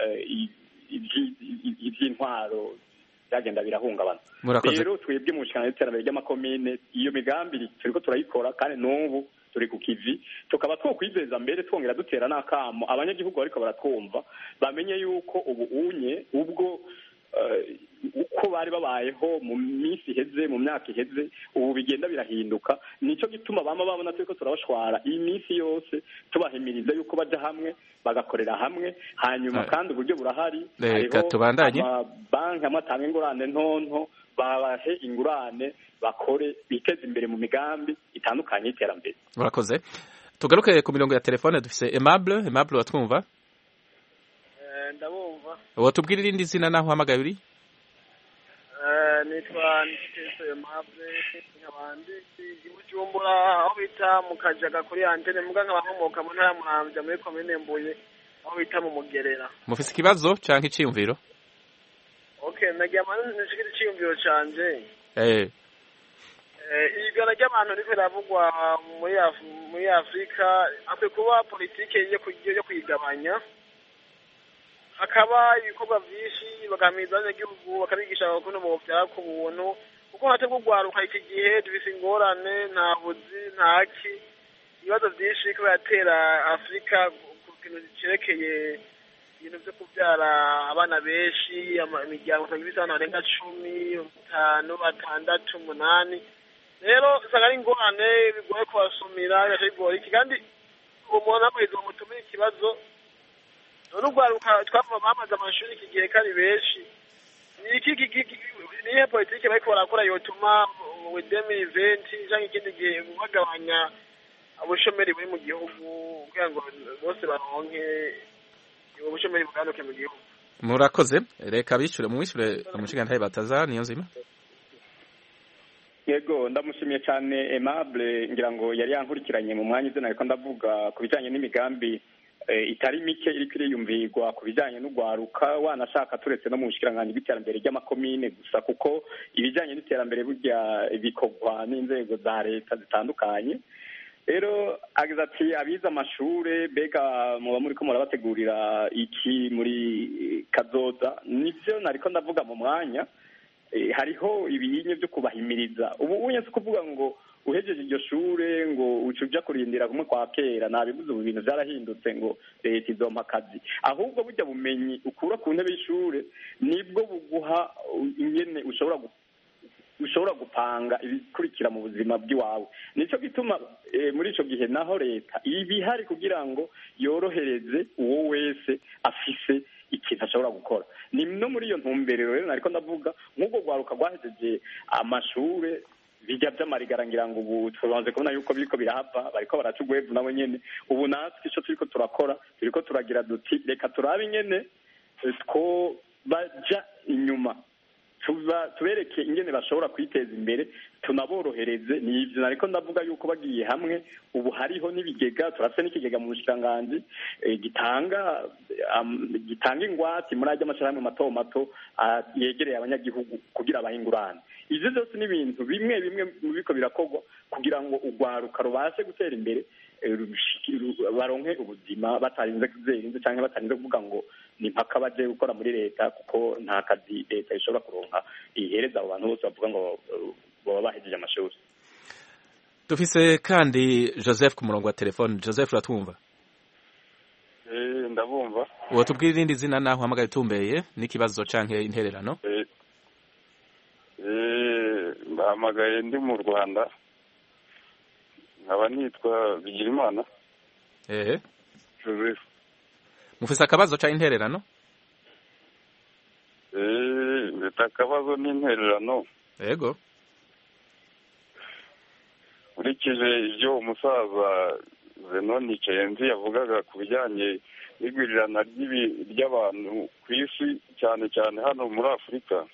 [SPEAKER 4] ivy'intwaro byagenda birahungabana rero twebwe mu bushikiranganji bw'iterambere ry'amakomine iyo migambi turiko turayikora kandi n'ubu turi ku kivi tukaba twokwizeza mbere twongera dutera n'akamo abanyagihugu bariko baratwumva bamenye yuko ubu unye ubwo uko bari babayeho mu minsi iheze mu myaka iheze ubu bigenda birahinduka nico gituma bama babona turiko turabashwara iyi minsi yose tubahimiriza yuko baja hamwe bagakorera hamwe hanyuma kandi uburyo burahari
[SPEAKER 1] reka tubandanye
[SPEAKER 4] banki amatanga ingurane ntonto babahe ingurane bakore biteze imbere mu migambi itandukanye y'iterambere
[SPEAKER 1] murakoze tugaruke ku mirongo ya telefone dufise Aimable Aimable watwumva
[SPEAKER 10] ndabumva
[SPEAKER 1] watubwira irindi zina naho uhamagaye uri
[SPEAKER 10] nitwa Nitese Aimable nkabandi ibujumbura aho bita mu Kajaga kuri antene muga nkabankomoka mu ntara Muramvya muri komine Mbuye aho bita mu Mugerera
[SPEAKER 1] mufise ikibazo canke iciyumviro
[SPEAKER 10] okay nagiye amana nishikira iciyumviro canje
[SPEAKER 1] eh
[SPEAKER 10] eh igana ry'abantu riko ravugwa muri muri Afrika akwe kuba politike yo kwigabanya hakaba ibikorwa vyinshi bagamiza abanyagihugu bakabigisha abakuntu mu vyara ku buntu kuko hate kugwaruka iki gihe dufise ingorane nta buzi ntaki ibibazo vyinshi ko yatera Afrika ku kintu cerekeye ibintu vyo kuvyara abana benshi imiryango tagibisa abantu barenga cumi batanu batandatu umunani rero usanga ari ingorane bigoye kubasumira bigaca bigora iki kandi umuntu amahirwe mutumira ikibazo n'ugwaruka twava bamaze amashuri iki gihe kari benshi iki niye politike bariko barakora yotuma mu demi venti canke ikindi gihe bagabanya ubushomeri buri mu gihugu kugira ngo bose baronke ubushomeri buganuke mu gihugu
[SPEAKER 1] murakoze reka bishure mwishure umushikirantahe bataza niyo nzima
[SPEAKER 4] yego ndamushimiye cyane Aimable ngira ngo yari yankurikiranye mu mwanya izina ariko ndavuga ku bijanye n'imigambi itari mike iri kwiriyumvirwa ku bijanye n'ugwaruka wanashaka turetse no mu bushikiranganji bw'iterambere ry'amakomine gusa kuko ibijanye n'iterambere burya bikorwa n'inzego za leta zitandukanye rero agize ati abize amashure bega muba muriko murabategurira iki muri kazoza nivyo nariko ndavuga mu mwanya hariho ibinye byo kubahimiriza ubu unye si kuvuga ngo uhejeje iryo shure ngo ucuja kurindira kumwe kwa kera nabivuze ubu bintu byarahindutse ngo leta izompa akazi ahubwo burya bumenyi ukura ku ntebe y'ishure nibwo buguha ingene ushobora ushobora gupanga ibikurikira mu buzima bw'iwawe. Nicyo gituma muri icyo gihe naho leta iba ihari kugira ngo yorohereze uwo wese afise ikintu ashobora gukora. Ni no muri iyo ntumbero rero nariko ndavuga nk'ubwo rwaruka rwahejeje amashure bijya by'amarigara ngira ngo ubu tubanze kubona yuko biriko birahava bariko baraca ugwevu nabo nyene. Ubu natwe ico turiko turakora turiko turagira duti reka turabe nyene ko baja inyuma tuba tubereke ingene bashobora kwiteza imbere tunaborohereze. Ni ivyo nariko ndavuga yuko bagiye hamwe ubu hariho n'ibigega turafite n'ikigega mu bushikiranganji e, gitanga um, gitanga ingwate muri ajya amashirahamwe mato mato yegereye abanyagihugu kugira abahingurane. Ivyo byose ni ibintu bimwe bimwe biko birakorwa kugira ngo urwaruka rubashe gutera imbere baronke ubuzima batarinze kuzenze cyangwa batarinze kuvuga ngo ni mpaka baje gukora muri leta kuko nta kazi leta ishobora kuronka ihereza abo bantu bose bavuga ngo baba bahejeje amashuri.
[SPEAKER 1] Dufise kandi Joseph ku murongo wa telefone. Joseph uratwumva?
[SPEAKER 11] Eh ndabumva.
[SPEAKER 1] Uwo tubwira irindi zina naho hamagaye tumbeye n'ikibazo canke intererano?
[SPEAKER 11] Eh eh bahamagaye ndi mu Rwanda. Nkaba nitwa Bigirimana.
[SPEAKER 1] Eh
[SPEAKER 11] Joseph.
[SPEAKER 1] Mufise akabazo ca intererano?
[SPEAKER 11] Eh ndeta akabazo n'intererano.
[SPEAKER 1] Yego.
[SPEAKER 11] Urikije ibyo umusaza Zenoni Cenzi yavugaga ku bijyanye n'igwirirana ry'abantu ku isi cyane cyane hano muri Afurika.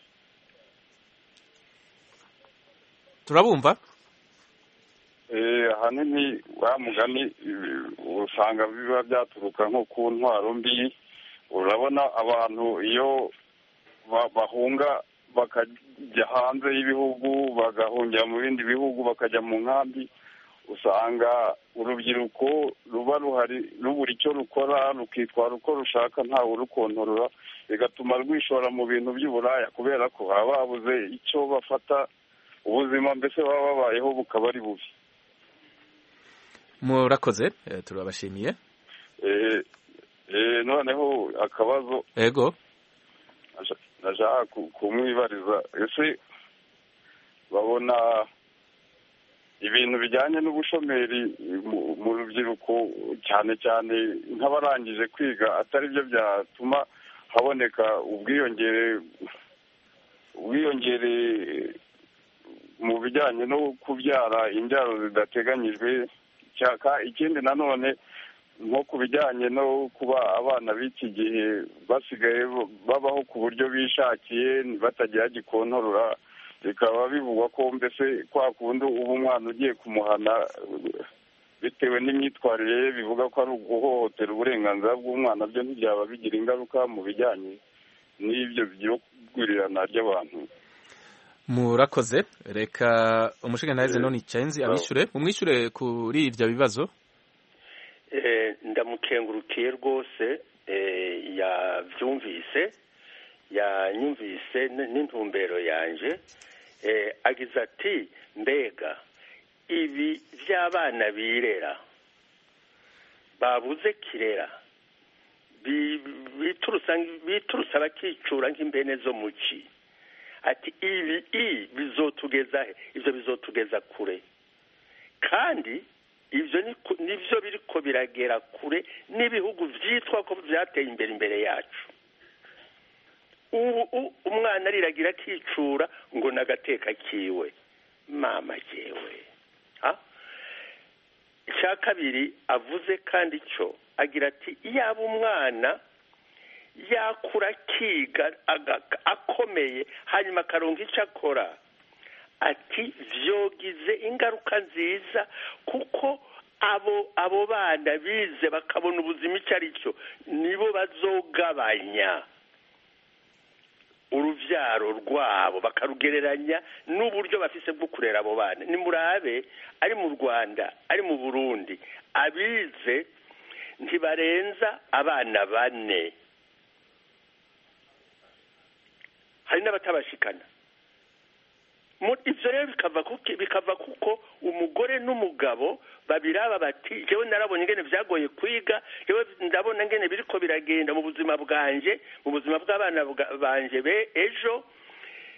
[SPEAKER 1] Turabumva?
[SPEAKER 11] Eh ahanini wa mugani usanga biba byaturuka nko ku ntwaro mbi. Urabona abantu iyo bahunga bakajya hanze y'ibihugu bagahungira mu bindi bihugu bakajya mu nkambi, usanga urubyiruko ruba ruhari rubura icyo rukora rukitwara uko rushaka ntawe urukontorora, bigatuma rwishora mu bintu by'uburaya kubera ko baba babuze icyo bafata, ubuzima mbese baba babayeho bukaba ari bubi.
[SPEAKER 1] Murakoze, turabashimiye.
[SPEAKER 11] Eh eh noneho akabazo.
[SPEAKER 1] Ego.
[SPEAKER 11] Naja kumwibariza ese babona ibintu bijyanye n'ubushomeri mu rubyiruko cyane cyane nk'abarangije kwiga atari byo byatuma haboneka ubwiyongere ubwiyongere mu bijyanye no kubyara imbyaro zidateganyijwe. Cyaka ikindi nanone nko ku bijyanye no kuba abana b'iki gihe basigaye babaho ku buryo bishakiye batagira gikontorora, bikaba bivugwa ko mbese kwa kundi ubu umwana ugiye kumuhana bitewe n'imyitwarire ye bivuga ko ari uguhohotera uburenganzira bw'umwana, byo ntibyaba bigira ingaruka mu bijyanye n'ibyo byo kugwirirana ry'abantu.
[SPEAKER 1] Murakoze, reka umushinga Zenoni Cenzi abishure umwishure kuri ivyo bibazo.
[SPEAKER 6] Eh ndamukengurukiye rwose eh yavyumvise yanyumvise n'intumbero yanje. Eh agize ati mbega ibi by'abana birera babuze kirera biturusa biturusa bakicura nk'imbene zo muci, ati ibi i bizotugeza ivyo bizotugeza kure, kandi ivyo nivyo biriko biragera kure n'ibihugu vyitwa ko vyateye imbere imbere yacu. Ubu umwana ariragira akicura ngo nagateka kiwe mama jewe. Ha icya kabiri avuze kandi cyo agira ati yaba umwana yakura kiga akomeye hanyuma akaronka icyo akora, ati vyogize ingaruka nziza kuko abo abo bana bize bakabona ubuzima icyo ari cyo nibo bazogabanya uruvyaro rwabo bakarugereranya n'uburyo bafise bwo kurera abo bana. Ni murabe ari mu Rwanda ari mu Burundi abize ntibarenza abana bane, hari n'abatabashikana. Ivyo rero bikava kuki bikava kuko umugore n'umugabo babiraba bati jewe narabonye ingene vyagoye kwiga, jewe ndabona ingene biriko biragenda mu buzima bwanje mu buzima bw'abana banje be ejo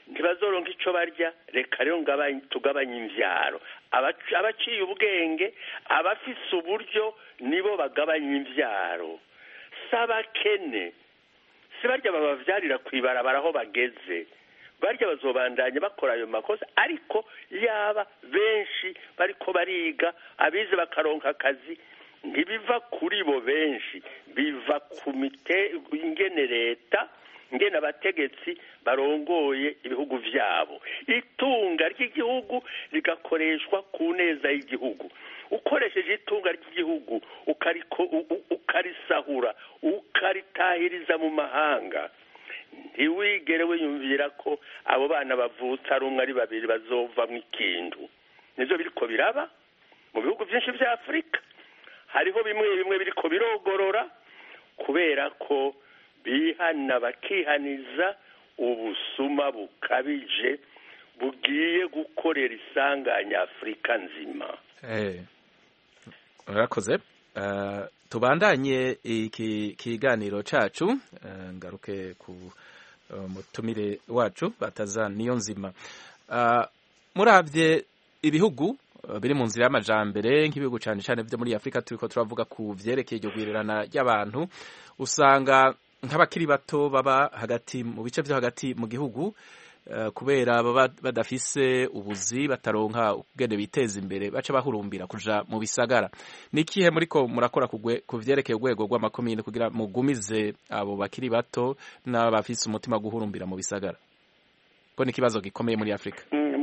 [SPEAKER 6] ntibazoronka icyo barya, reka rero tugabanye imbyaro. Abaciye ubwenge, abafise uburyo nibo bagabanya imbyaro, si abakene, si barya babavyarira ku ibarabara aho bageze, barya bazobandanya bakora ayo makosa. Ariko yaba benshi bariko bariga, abize bakaronka akazi, ntibiva kuri bo benshi, biva ku mite ingene leta, ngene abategetsi barongoye ibihugu vyabo. Itunga ry'igihugu rigakoreshwa ku neza y'igihugu. Ukoresheje itunga ry'igihugu ukariko ukarisahura, ukaritahiriza mu mahanga, ntiwigere wiyumvira ko abo bana bavutse ari umwe ari babiri bazovamwo ikintu. Nivyo biriko biraba mu bihugu vyinshi vya Afurika. Hariho bimwe bimwe biriko birogorora kubera ko bihana bakihaniza ubusuma bukabije bugiye gukorera isanganya Afurika nzima.
[SPEAKER 1] Eh, urakoze. Uh, tubandanye iki kiganiro cacu, uh, ngaruke ku uh, mutumire wacu Bataza Niyonzima. Uh, muravye ibihugu uh, biri mu nzira y'amajambere nk'ibihugu cyane cyane byo muri Afrika, turiko turavuga ku vyerekeye iryo gwirerana ry'abantu, usanga nk'abakiri bato baba hagati mu bice vyo hagati mu gihugu, uh, kubera baba badafise ubuzi, bataronka ubwene biteza imbere, baca bahurumbira kuja mu bisagara. Nikihe muriko murakora ku vyerekeye urwego rw'amakomine kugira mugumize abo bakiri bato n'abafise umutima guhurumbira mu bisagara? Ko ni kibazo gikomeye muri Afrika.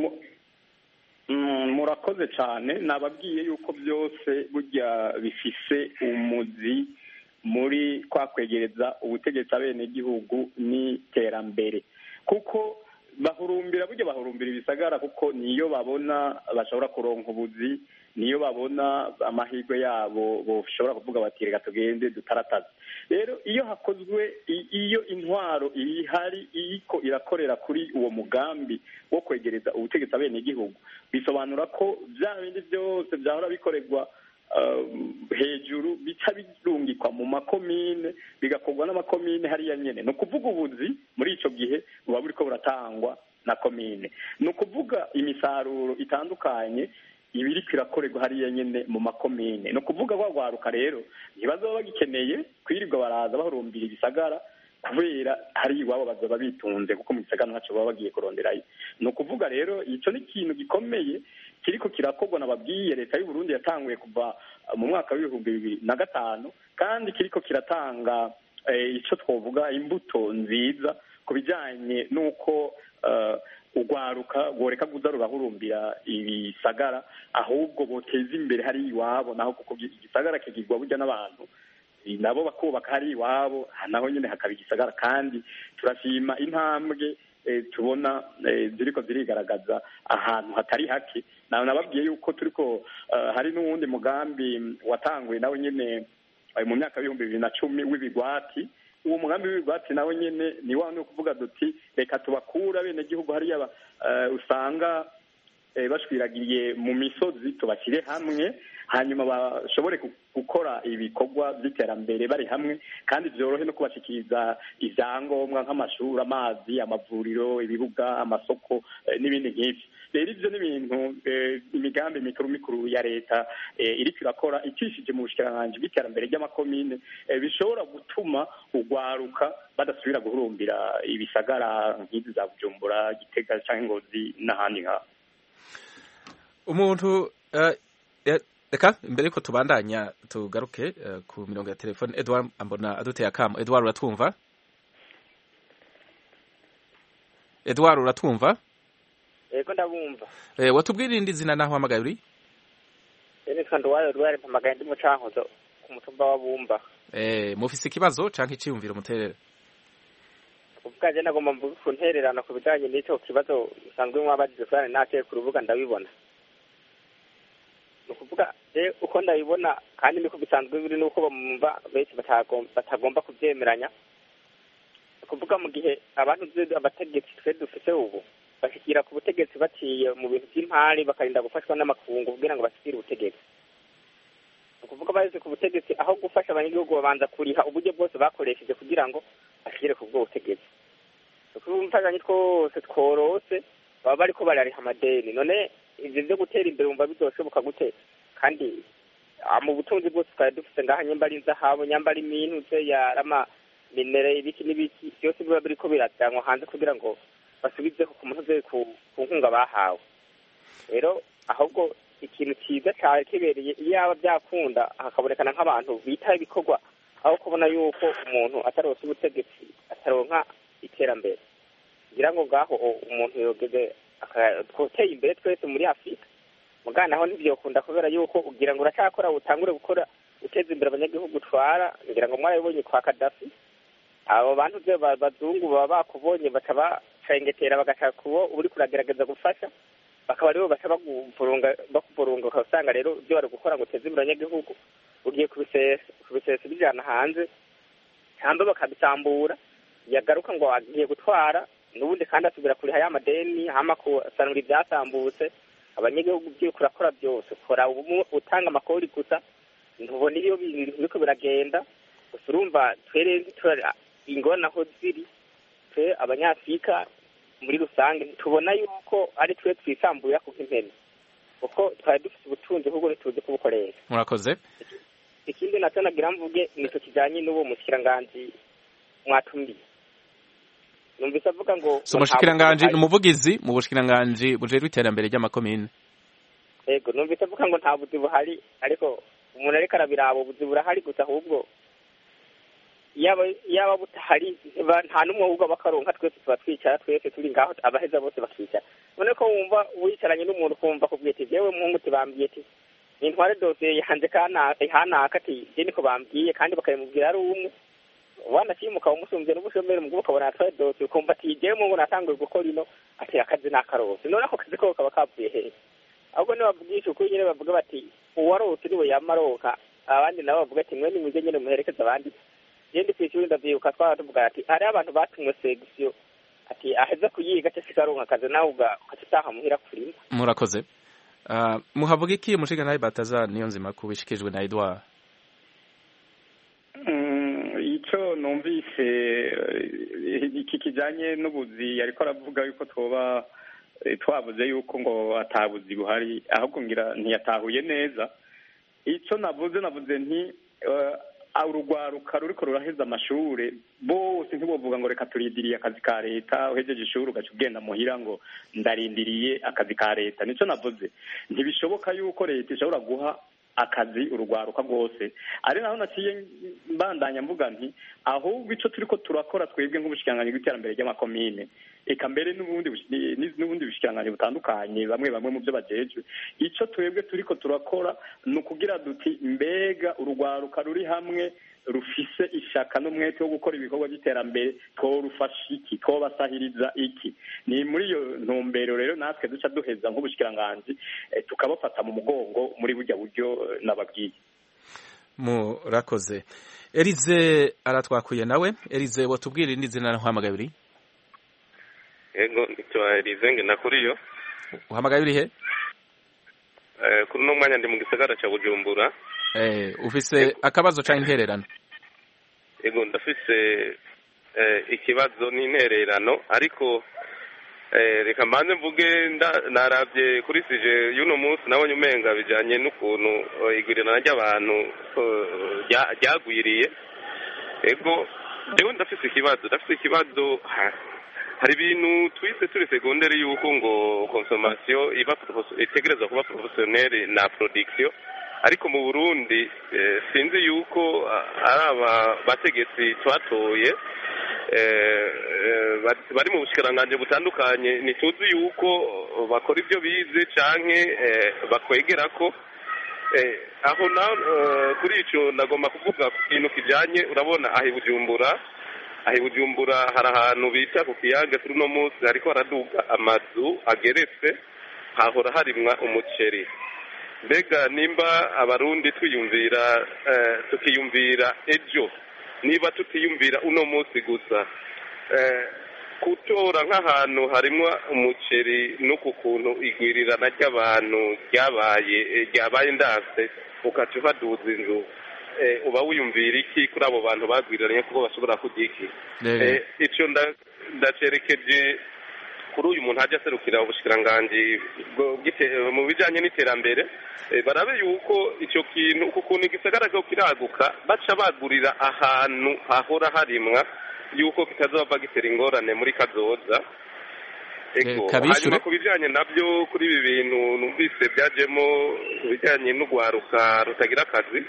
[SPEAKER 4] Murakoze cyane. Nababwiye yuko byose burya bifise umuzi muri kwa kwegereza ubutegetsi abene gihugu n'iterambere, kuko bahurumbira burya bahurumbira ibisagara kuko niyo babona bashobora kuronka ubuzi, niyo babona amahirwe yabo boshobora kuvuga bati reka tugende dutarataza. Rero iyo hakozwe, iyo intwaro ihari iko irakorera kuri uwo mugambi wo kwegereza ubutegetsi abene igihugu, bisobanura ko bya bindi byose byahora bikorerwa hejuru bica birungikwa mu makomine, bigakorwa n'amakomine hariya nyene. No kuvuga ubuzi muri ico gihe buba buriko buratangwa na komine, no kuvuga imisaruro itandukanye ibiri kwirakorerwa hariya nyene mu makomine. No kuvuga bagwaruka rero ntibazoba bagikeneye kwirirwa baraza bahurumbira ibisagara kubera hari iwabo bazoba bitunze, kuko mu gisagara ntaco baba bagiye kuronderayo. No kuvuga rero ico ni ikintu gikomeye kiriko kirakorwa nababwiye. Leta y'u Burundi yatanguye kuva mu mwaka w'ibihumbi bibiri na gatanu, kandi kiriko kiratanga eh, ico twovuga imbuto nziza ku bijanye n'uko uh, ugwaruka goreka kuza rurahurumbira ibisagara, ahubwo boteza imbere hari iwabo, naho kuko igisagara kigirwa burya n'abantu nabo bakubaka hari iwabo, naho nyine hakaba igisagara. Kandi turashima intambwe e, tubona e, ziriko zirigaragaza ahantu hatari hake. Naho nababwiye yuko turiko uh, hari n'uwundi mugambi watanguye nawe nyene uh, mu myaka y'ibihumbi bibiri na cumi w'ibigwati. Uwo mugambi w'ibigwati nawe nyene ni wa no kuvuga duti reka tubakura bene gihugu hariya uh, usanga e, bashwiragiye mu misozi, tubashyire hamwe hanyuma bashobore gukora ibikorwa by'iterambere bari hamwe, kandi byorohe no kubashikiriza ivyangombwa nk'amashuri, amazi, amavuriro, ibibuga, amasoko e, n'ibindi nk'ivyo. Rero ivyo n'ibintu e, imigambi mikuru mikuru ya leta e, iriko irakora itishije mu bushikiranganje bw'iterambere ry'amakomine e, bishobora gutuma ugwaruka badasubira guhurumbira ibisagara nk'izi za Bujumbura, Gitega canke Ngozi n'ahandi nka
[SPEAKER 1] umuntu uh, reka imbere yuko tubandanya tugaruke uh, ku mirongo ya telefone. Edward ambona aduteye akamo. Edward uratwumva? Edward uratwumva?
[SPEAKER 12] Ego ndabumva.
[SPEAKER 1] Eh, watubwira indi zina naho hamagaye uri?
[SPEAKER 12] Ene Kandwayo rwari mpamagaye ndi mu Cankuzo ku mutumba wa Bumba.
[SPEAKER 1] Eh, mufise ikibazo canke iciyumviro muterera?
[SPEAKER 12] Ubwaje nagomba mvuga ku ntererano ku bijanye n'icyo kibazo usanzwe mwabagize kandi nateye ku rubuga ndabibona. Nukuvuga je uko ndabibona kandi niko bisanzwe biri nuko bamumva benshi batagomba kuvyemeranya. Kuvuga mu gihe abantu abategetsi twe dufise ubu bashikira ku butegetsi baciye mu bintu by'impari bakarinda gufashwa n'amakungu kugira ngo bashikire ubutegetsi. Kuvuga baje ku butegetsi aho gufasha abanyagihugu babanza kuriha uburyo bwose bakoresheje kugira ngo ashikire ku bwo butegetsi. twumfazanye twose tworose baba bariko barariha amadeni none ivyo vyo gutera imbere wumva bizoshoboka gute kandi mu butunzi bwose twari dufite ngaha nyamba ari inzahabu nyamba ari imintuze yarama minere ibiki n'ibiki byose biba biriko birajanwa hanze kugira ngo basubizeho ku muntu ku nkunga bahawe rero ahubwo ikintu cyiza cyane kibereye iyo yaba byakunda hakabonekana nk'abantu bitaho ibikorwa aho kubona yuko umuntu ataronse ubutegetsi ataronka iterambere ngira ngo ngaho umuntu yogeze twoteye imbere twese muri afurika mugana naho ntibyokunda kubera yuko ugira ngo uracyakora utangure gukora uteza imbere abanyagihugu utwara ngira ngo mwarabibonye kwa Kadafi abo bantu byo bazungu baba bakubonye bataba cengetera bagashaka kubo uri kuragerageza gufasha bakaba aribo bashaka kuvurunga bakuvurunga ukasanga rero byo bari gukora ngo uteze imbere abanyagihugu ugiye kubisesa kubisesa bijana hanze cyangwa bakabisambura yagaruka ngo agiye gutwara nubundi kandi asubira kuri haya madeni hama ko sanura ibyasambutse abanyagihugu byo kurakora byose kora utanga amakori gusa ntubona iyo bintu biriko biragenda urumva twere ingona aho ziri twe abanyafrika muri rusange tubona yuko ari twe twisambuye ku impene uko twari dufite ubutunzi ahubwo ntituzi kubukoresha
[SPEAKER 1] murakoze
[SPEAKER 12] ikindi nacyo nagira mvuge nicyo kijanye n'uwo mushikiranganji mwatumiye numvise avuga ngo
[SPEAKER 1] so mushikiranganji umuvugizi mu bushikiranganji bujejwe iterambere ry'amakomine
[SPEAKER 12] yego numvise avuga ngo nta buzi buhari ariko umuntu ariko arabiraba ubuzi burahari gusa ahubwo yaba yaba butahari nta n'umwe ahubwo bakaronka twese tuba twicara twese turi ngaho abaheza bose bakicara none ko wumva wicaranye n'umuntu kumva kubwiye ati yewe muhungu tibambwiye ati intware dosiye yanze kana ihanaka ati je niko bambwiye kandi bakayimubwira ari umwe wana kimuka umusumbye n'ubushomere mu gubuka bona atwaye dosiye kumva ati je mu ngo natanguye gukora ino ati akazi nakarose none ako kazi ko kaba kavuye hehe ahubwo ne bavugisha uko nyene bavuga bati uwarose niwe yamaroka abandi nabo bavuga ati mwe ni muje nyene muherekeza abandi yende kwishuri ndavyuka twara tuvuga ati ari abantu batumwe section ati aheza kuyiga cyasigaronka akazi nawe uga ukataha muhira kurima
[SPEAKER 1] murakoze uh, muhavuga iki mushiga nayi bataza niyo nzima kubishikijwe na Edouard
[SPEAKER 4] mm, ico numvise iki kijanye n'ubuzi ariko aravuga yuko twoba twavuze yuko ngo atabuzi buhari ahubwo ngira ntiyatahuye neza ico navuze navuze nti uh, urugwaruka ruriko ruraheza amashure bose ntibovuga ngo reka turindiriye akazi ka leta uhejeje ishuri ugaca ugenda muhira ngo ndarindiriye akazi ka leta nico navuze ntibishoboka yuko leta ishobora guha akazi urugwaruka rwose ari naho naciye mbandanya mvuga nti ahubwo ico turiko turakora twebwe nk'ubushikiranganji bw'iterambere ry'amakomine eka mbere n'ubundi n'ubundi bushikiranganji butandukanye bamwe bamwe mu byo bajejwe ico twebwe turiko turakora ni ukugira duti mbega urugwaruka ruri hamwe rufise ishaka n'umwete wo gukora ibikorwa by'iterambere tworufasha iki twobasahiriza iki ni muri iyo ntumbero rero natwe duca duheza nk'ubushikiranganji eh, tukabafata mu mugongo muri burya buryo nababwiye
[SPEAKER 1] murakoze Elize aratwakuye nawe Elize watubwira indi zina ntuhamagabiri
[SPEAKER 13] Ego nitwa Elize ngena kuriyo
[SPEAKER 1] uhamagaye uri he
[SPEAKER 13] eh kuri no mwanya ndi mu gisagara ca Bujumbura
[SPEAKER 1] eh ufise akabazo ca intererano
[SPEAKER 13] Ego ndafise eh ikibazo n'intererano ariko eh reka manze mvuge naravye kuri sije yuno munsi nabonye umenga bijanye n'ukuntu igurana ry'abantu ryagwiriye ego rero ndafise ikibazo ndafise ikibazo hari ibintu twise turi secondaire yuko ngo consommation iba itegereza kuba professionnelle na production ariko mu Burundi eh, sinzi yuko ari aba bategetsi twatoye eh, bari mu bushikiranganje butandukanye nituzi yuko bakora ibyo bize canke eh, bakwegera ko eh, aho na uh, kuri ico nagomba kuvuga ku kintu kijanye urabona ahi Bujumbura ahi Bujumbura hari ahantu bita ku kiyaga turi no munsi ariko haraduga amazu ageretse hahora harimwa umuceri mbega nimba abarundi twiyumvira eh, tukiyumvira ejo niba tutiyumvira uno munsi gusa eh, kutora nk'ahantu harimwa umuceri no ku kuntu igwirirana ry'abantu ryabaye ryabaye ndanse ukaca uhaduza inzu uba wiyumvira iki kuri abo bantu bagwiriranye kuko bashobora kurya iki icyo ndacerekeje kuri uyu muntu ajya aserukira ubushikiranganji mu bijyanye n'iterambere barabe yuko icyo kintu ukuntu igisagara cyo kiraguka baca bagurira ahantu hahora harimwa yuko kitazava gitera ingorane muri kazoza hanyuma ku bijyanye nabyo kuri ibi bintu numvise byajemo ibijyanye n'urwaruka rutagira akazi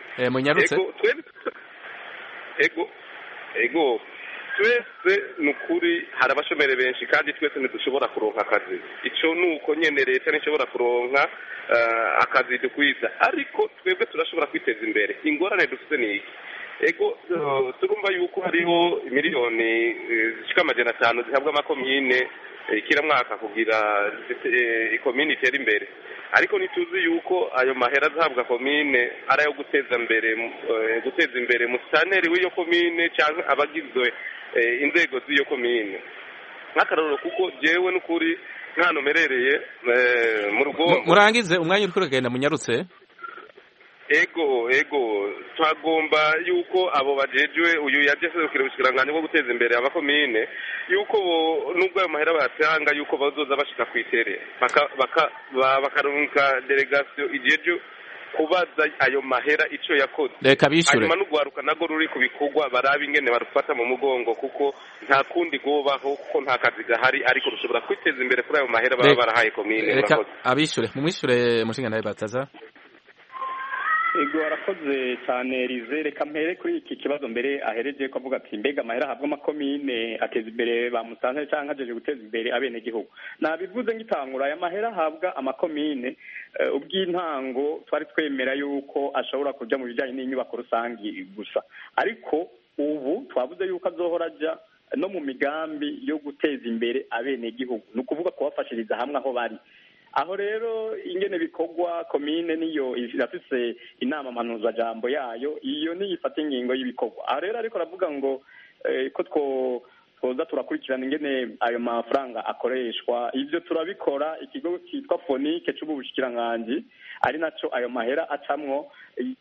[SPEAKER 13] ego ego twese ni ukuri hari abashomeri benshi kandi twese ntidushobora kuronka akazi icyo ni uko nyine leta ntishobora kuronka akazi dukwiza ariko twebwe turashobora kwiteza imbere ingorane dufite ni iki ego turumva yuko hariho miliyoni zishyika amajana atanu zihabwa amakomine ikiramwaka kugira ikomine itere imbere ariko ntituzi yuko ayo mahera azahabwa komine ari ayo guteza imbere guteza imbere musitaneri w'iyo komine cyangwa abagizwe inzego z'iyo komine nk'akarorero kuko jewe n'ukuri nk'ahantu merereye mu rugo
[SPEAKER 1] murangize umwanya uri kuragenda munyarutse
[SPEAKER 13] ego ego twagomba yuko abo bajejwe uyu yaje aserukira ubushikiranganji bwo guteza imbere abakomine yuko nubwo ayo mahera bayatanga yuko bazoza bashika kw'itere bakarunka delegasiyo ijeje kubaza ayo mahera ico yakoze
[SPEAKER 1] reka bishure
[SPEAKER 13] hanyuma n'ugwaruka nago ruri ku bikorwa barabe ingene barufata mu mugongo kuko nta kundi gobaho kuko nta kazi gahari ariko rushobora kwiteza imbere kuri ayo mahera baba barahaye komine
[SPEAKER 1] reka abishure mumwishure mushinga nawe bataza
[SPEAKER 4] ego arakoze cyane Rize reka mpere kuri iki kibazo mbere ahereje ko avuga ati mbega amahera ahabwa amakomine ateza imbere ba musanze cyangwa ajeje guteza imbere abenegihugu nabivuze ngitangura aya mahera ahabwa amakomine ubw'intango twari twemera yuko ashobora kuja mu bijanye n'inyubako rusangi gusa ariko ubu twavuze yuko azohora aja no mu migambi yo guteza imbere abenegihugu ni ukuvuga kubafashiriza hamwe aho bari aho rero ingene bikorwa komine niyo irafise inama mpanuzajambo yayo iyo niyo ifata ingingo y'ibikorwa aho rero ariko aravuga ngo ko two twoza turakurikirana ingene ayo mafaranga akoreshwa ivyo turabikora ikigo cyitwa fonike c'ubushikiranganji ari naco ayo mahera acamwo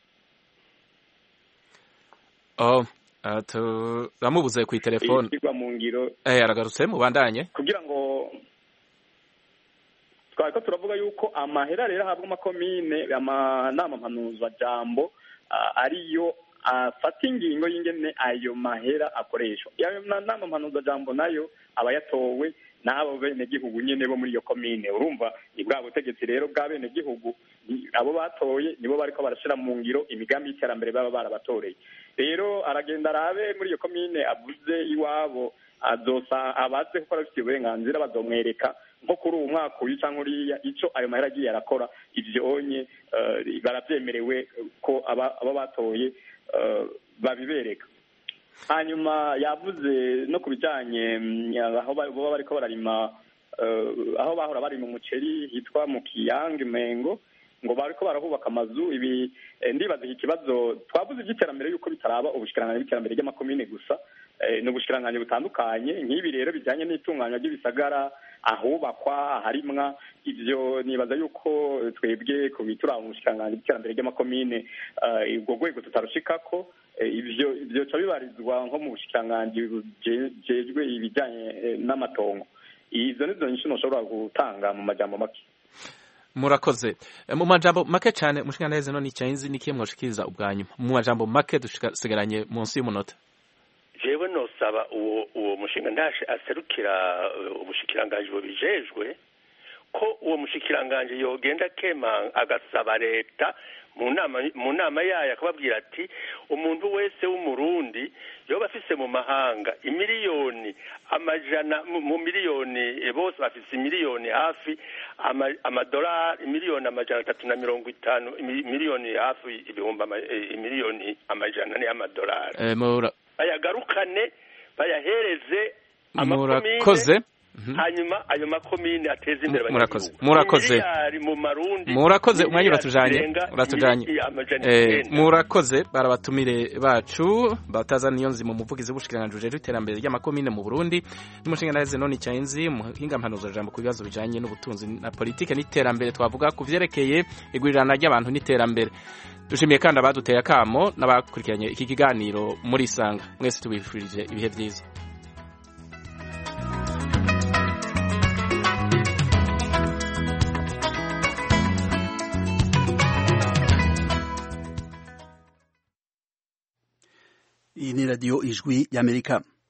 [SPEAKER 1] oh turamubuze ku telefone
[SPEAKER 4] mu ngiro
[SPEAKER 1] eh aragarutse mubandanye
[SPEAKER 4] kugira ngo twari ko turavuga yuko amahera rero ahabwa amakomine amanama mpanuzajambo ariyo afata ingingo y'ingene ayo mahera akoreshwa ayo nama mpanuzajambo nayo aba yatowe n'abo benegihugu nyene bo muri iyo komine urumva ni bwa butegetsi rero bwa benegihugu abo batoye nibo bariko barashira mu ngiro imigambi y'iterambere baba barabatoreye rero aragenda arabe muri iyo komine avuze iwabo azosa abaze kuko arafite uburenganzira bazomwereka nko kuri uwo mwaka uyu cyangwa uriya icyo ayo mahera agiye arakora ivyonye baravyemerewe ko aba batoye babibereka hanyuma yavuze no ku bijanye aho baba bariko bararima aho bahora barima umuceri hitwa mu Kiyange Mengo ngo bariko barahubaka amazu ibi ndibaza iki kibazo twavuze iby'iterambere yuko bitaraba ubushikiranganji bw'iterambere ry'amakomine gusa n'ubushikiranganji butandukanye nk'ibi rero bijanye n'itunganywa ry'ibisagara ahubakwa harimwa ivyo nibaza yuko twebwe ku bitura ubushikiranganji bw'iterambere ry'amakomine ubwo rwego tutarushikako ivyo ivyo bibarizwa nko mu bushikiranganji bujejwe ibijanye n'amatongo izo nizo nyinshi ntushobora gutanga mu majambo make
[SPEAKER 1] murakoze mu majambo make cyane mushinga neza none icyanzi nikiye mwoshikiriza ubwanyu mu majambo make dusigaranye munsi y'umunota
[SPEAKER 6] jewe nosaba uwo uwo mushinga ndashe aserukira ubushikiranganji bubijejwe ko uwo mushikiranganji yogenda kema agasaba leta mu nama mu nama yayo akababwira ati umuntu wese w'umurundi yoba afise mu mahanga imiliyoni amajana mu miliyoni bose bafise miliyoni hafi amadolari miliyoni amajana atatu na mirongo itanu miliyoni hafi ibihumbi miliyoni amajana ni amadolari
[SPEAKER 1] eh mura
[SPEAKER 6] bayagarukane bayahereze
[SPEAKER 1] murakoze
[SPEAKER 6] hanyuma ayo makomine ateza imbere
[SPEAKER 1] abanyagihugu murakoze
[SPEAKER 6] mu marundi
[SPEAKER 1] murakoze umwanya uratujanye uratujanye eh murakoze barabatumire bacu bataza niyo nzi mu muvugizi w'ubushikiranganje uje iterambere ry'amakomine mu Burundi n'umushinga naze none cyanzi muhinga mpanuzo jambo ku bibazo bijanye n'ubutunzi na politike n'iterambere twavuga ku vyerekeye igurirana ry'abantu n'iterambere dushimiye kandi abaduteye akamo n'abakurikiranye iki kiganiro muri Sanga mwese tubifurije ibihe byiza.
[SPEAKER 14] Iyi ni radiyo ijwi y'Amerika.